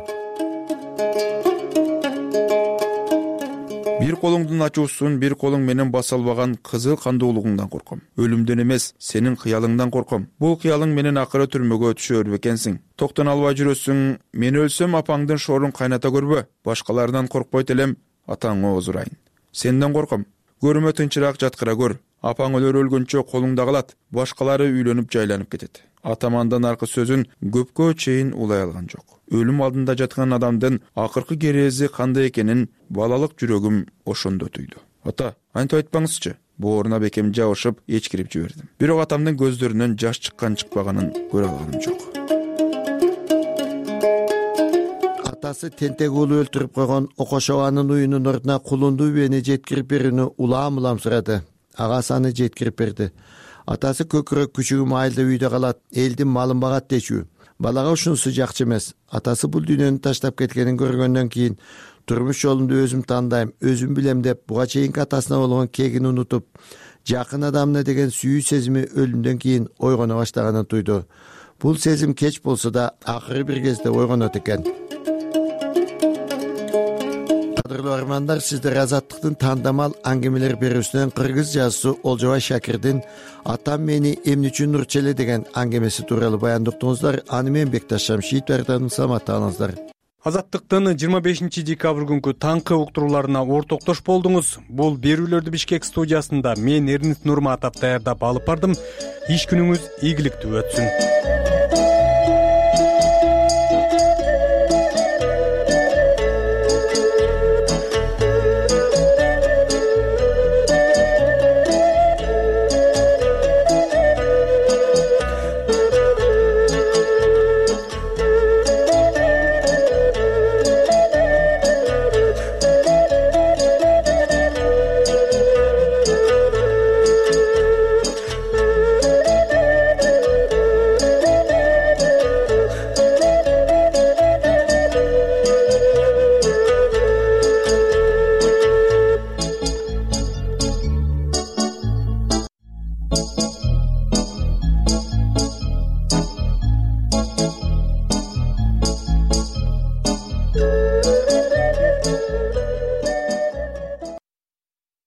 Бир колуңдун ачуусун бир колуң менен баса албаган кызыл кандуулугуңдан корком. Өлүмдөн эмес, сенин кыялыңдан корком. Бул кыялың менен акыры түрмөгө түшөр бекенсиң. Токтон албай жүрөсүң. Мен өлсөм апаңдын шоорун кайната көрбө. Башкалардан коркпойт элем, атаңы озурайын. Сенден корком. Көрүмө тынчыраак жаткыра көр. Апаң өлөр өлгөнчө колуңда калат. Башкалары үйлөнүп жайланып кетет. Атамандан аркы сөзүн көпкө чейин улай алган жок. Өлүм алдында жаткан адамдын акыркы керези кандай экенин балалык жүрөгүм ошондо түйдү. Ата, антип айтпаңызчы. Бооруна бекем жабышып, эчкирип жибердим. Бирок атамдын көздөрүнөн жаш чыккан чыкпаганын көрө алганым жок. Атасы тентек уулу өлтүрүп койгон Окошованын уюнун ордуна кулунду үбени жеткирип берүүнү улам улам сурады. Агасы аны жеткирип берди. Атасы көкүрөк күчүгүм айылда үйдө калат, элдин малын багат дечү. Балага ушунусу жакчы эмес. Атасы бул дүйнөнү таштап кеткенин көргөндөн кийин турмуш жолунду өзүм тандайм, өзүм билем деп буга чейинки атасына болгон кегин унутуп, жакын адамына деген сүйүү сезими өлүмдөн кийин ойгоно баштаганын түйдү. бул сезим кеч болсо да акыры бир кезде ойгонот экен. Кадырлуу армандар, сиздер Азаттыктын тандамал аңгемелер берүүсүнөн кыргыз жазуусу Олжобай Шакирдин "Атам мени эмне үчүн Нурчеле" деген аңгемеси тууралуу баяндоктуңуздар. Аны мен Бекташ Шамшиев даярдадым. Саламатта калыңыздар. Азаттыктын жыйырма бешинчи декабрь күнкү таңкы уктурууларына ортоктош болдуңуз. Бул берүүлөрдү Бишкек студиясында мен Эрнист Нурматов даярдап алып бардым. Иш күнүңүз ийгиликтүү өтсүн.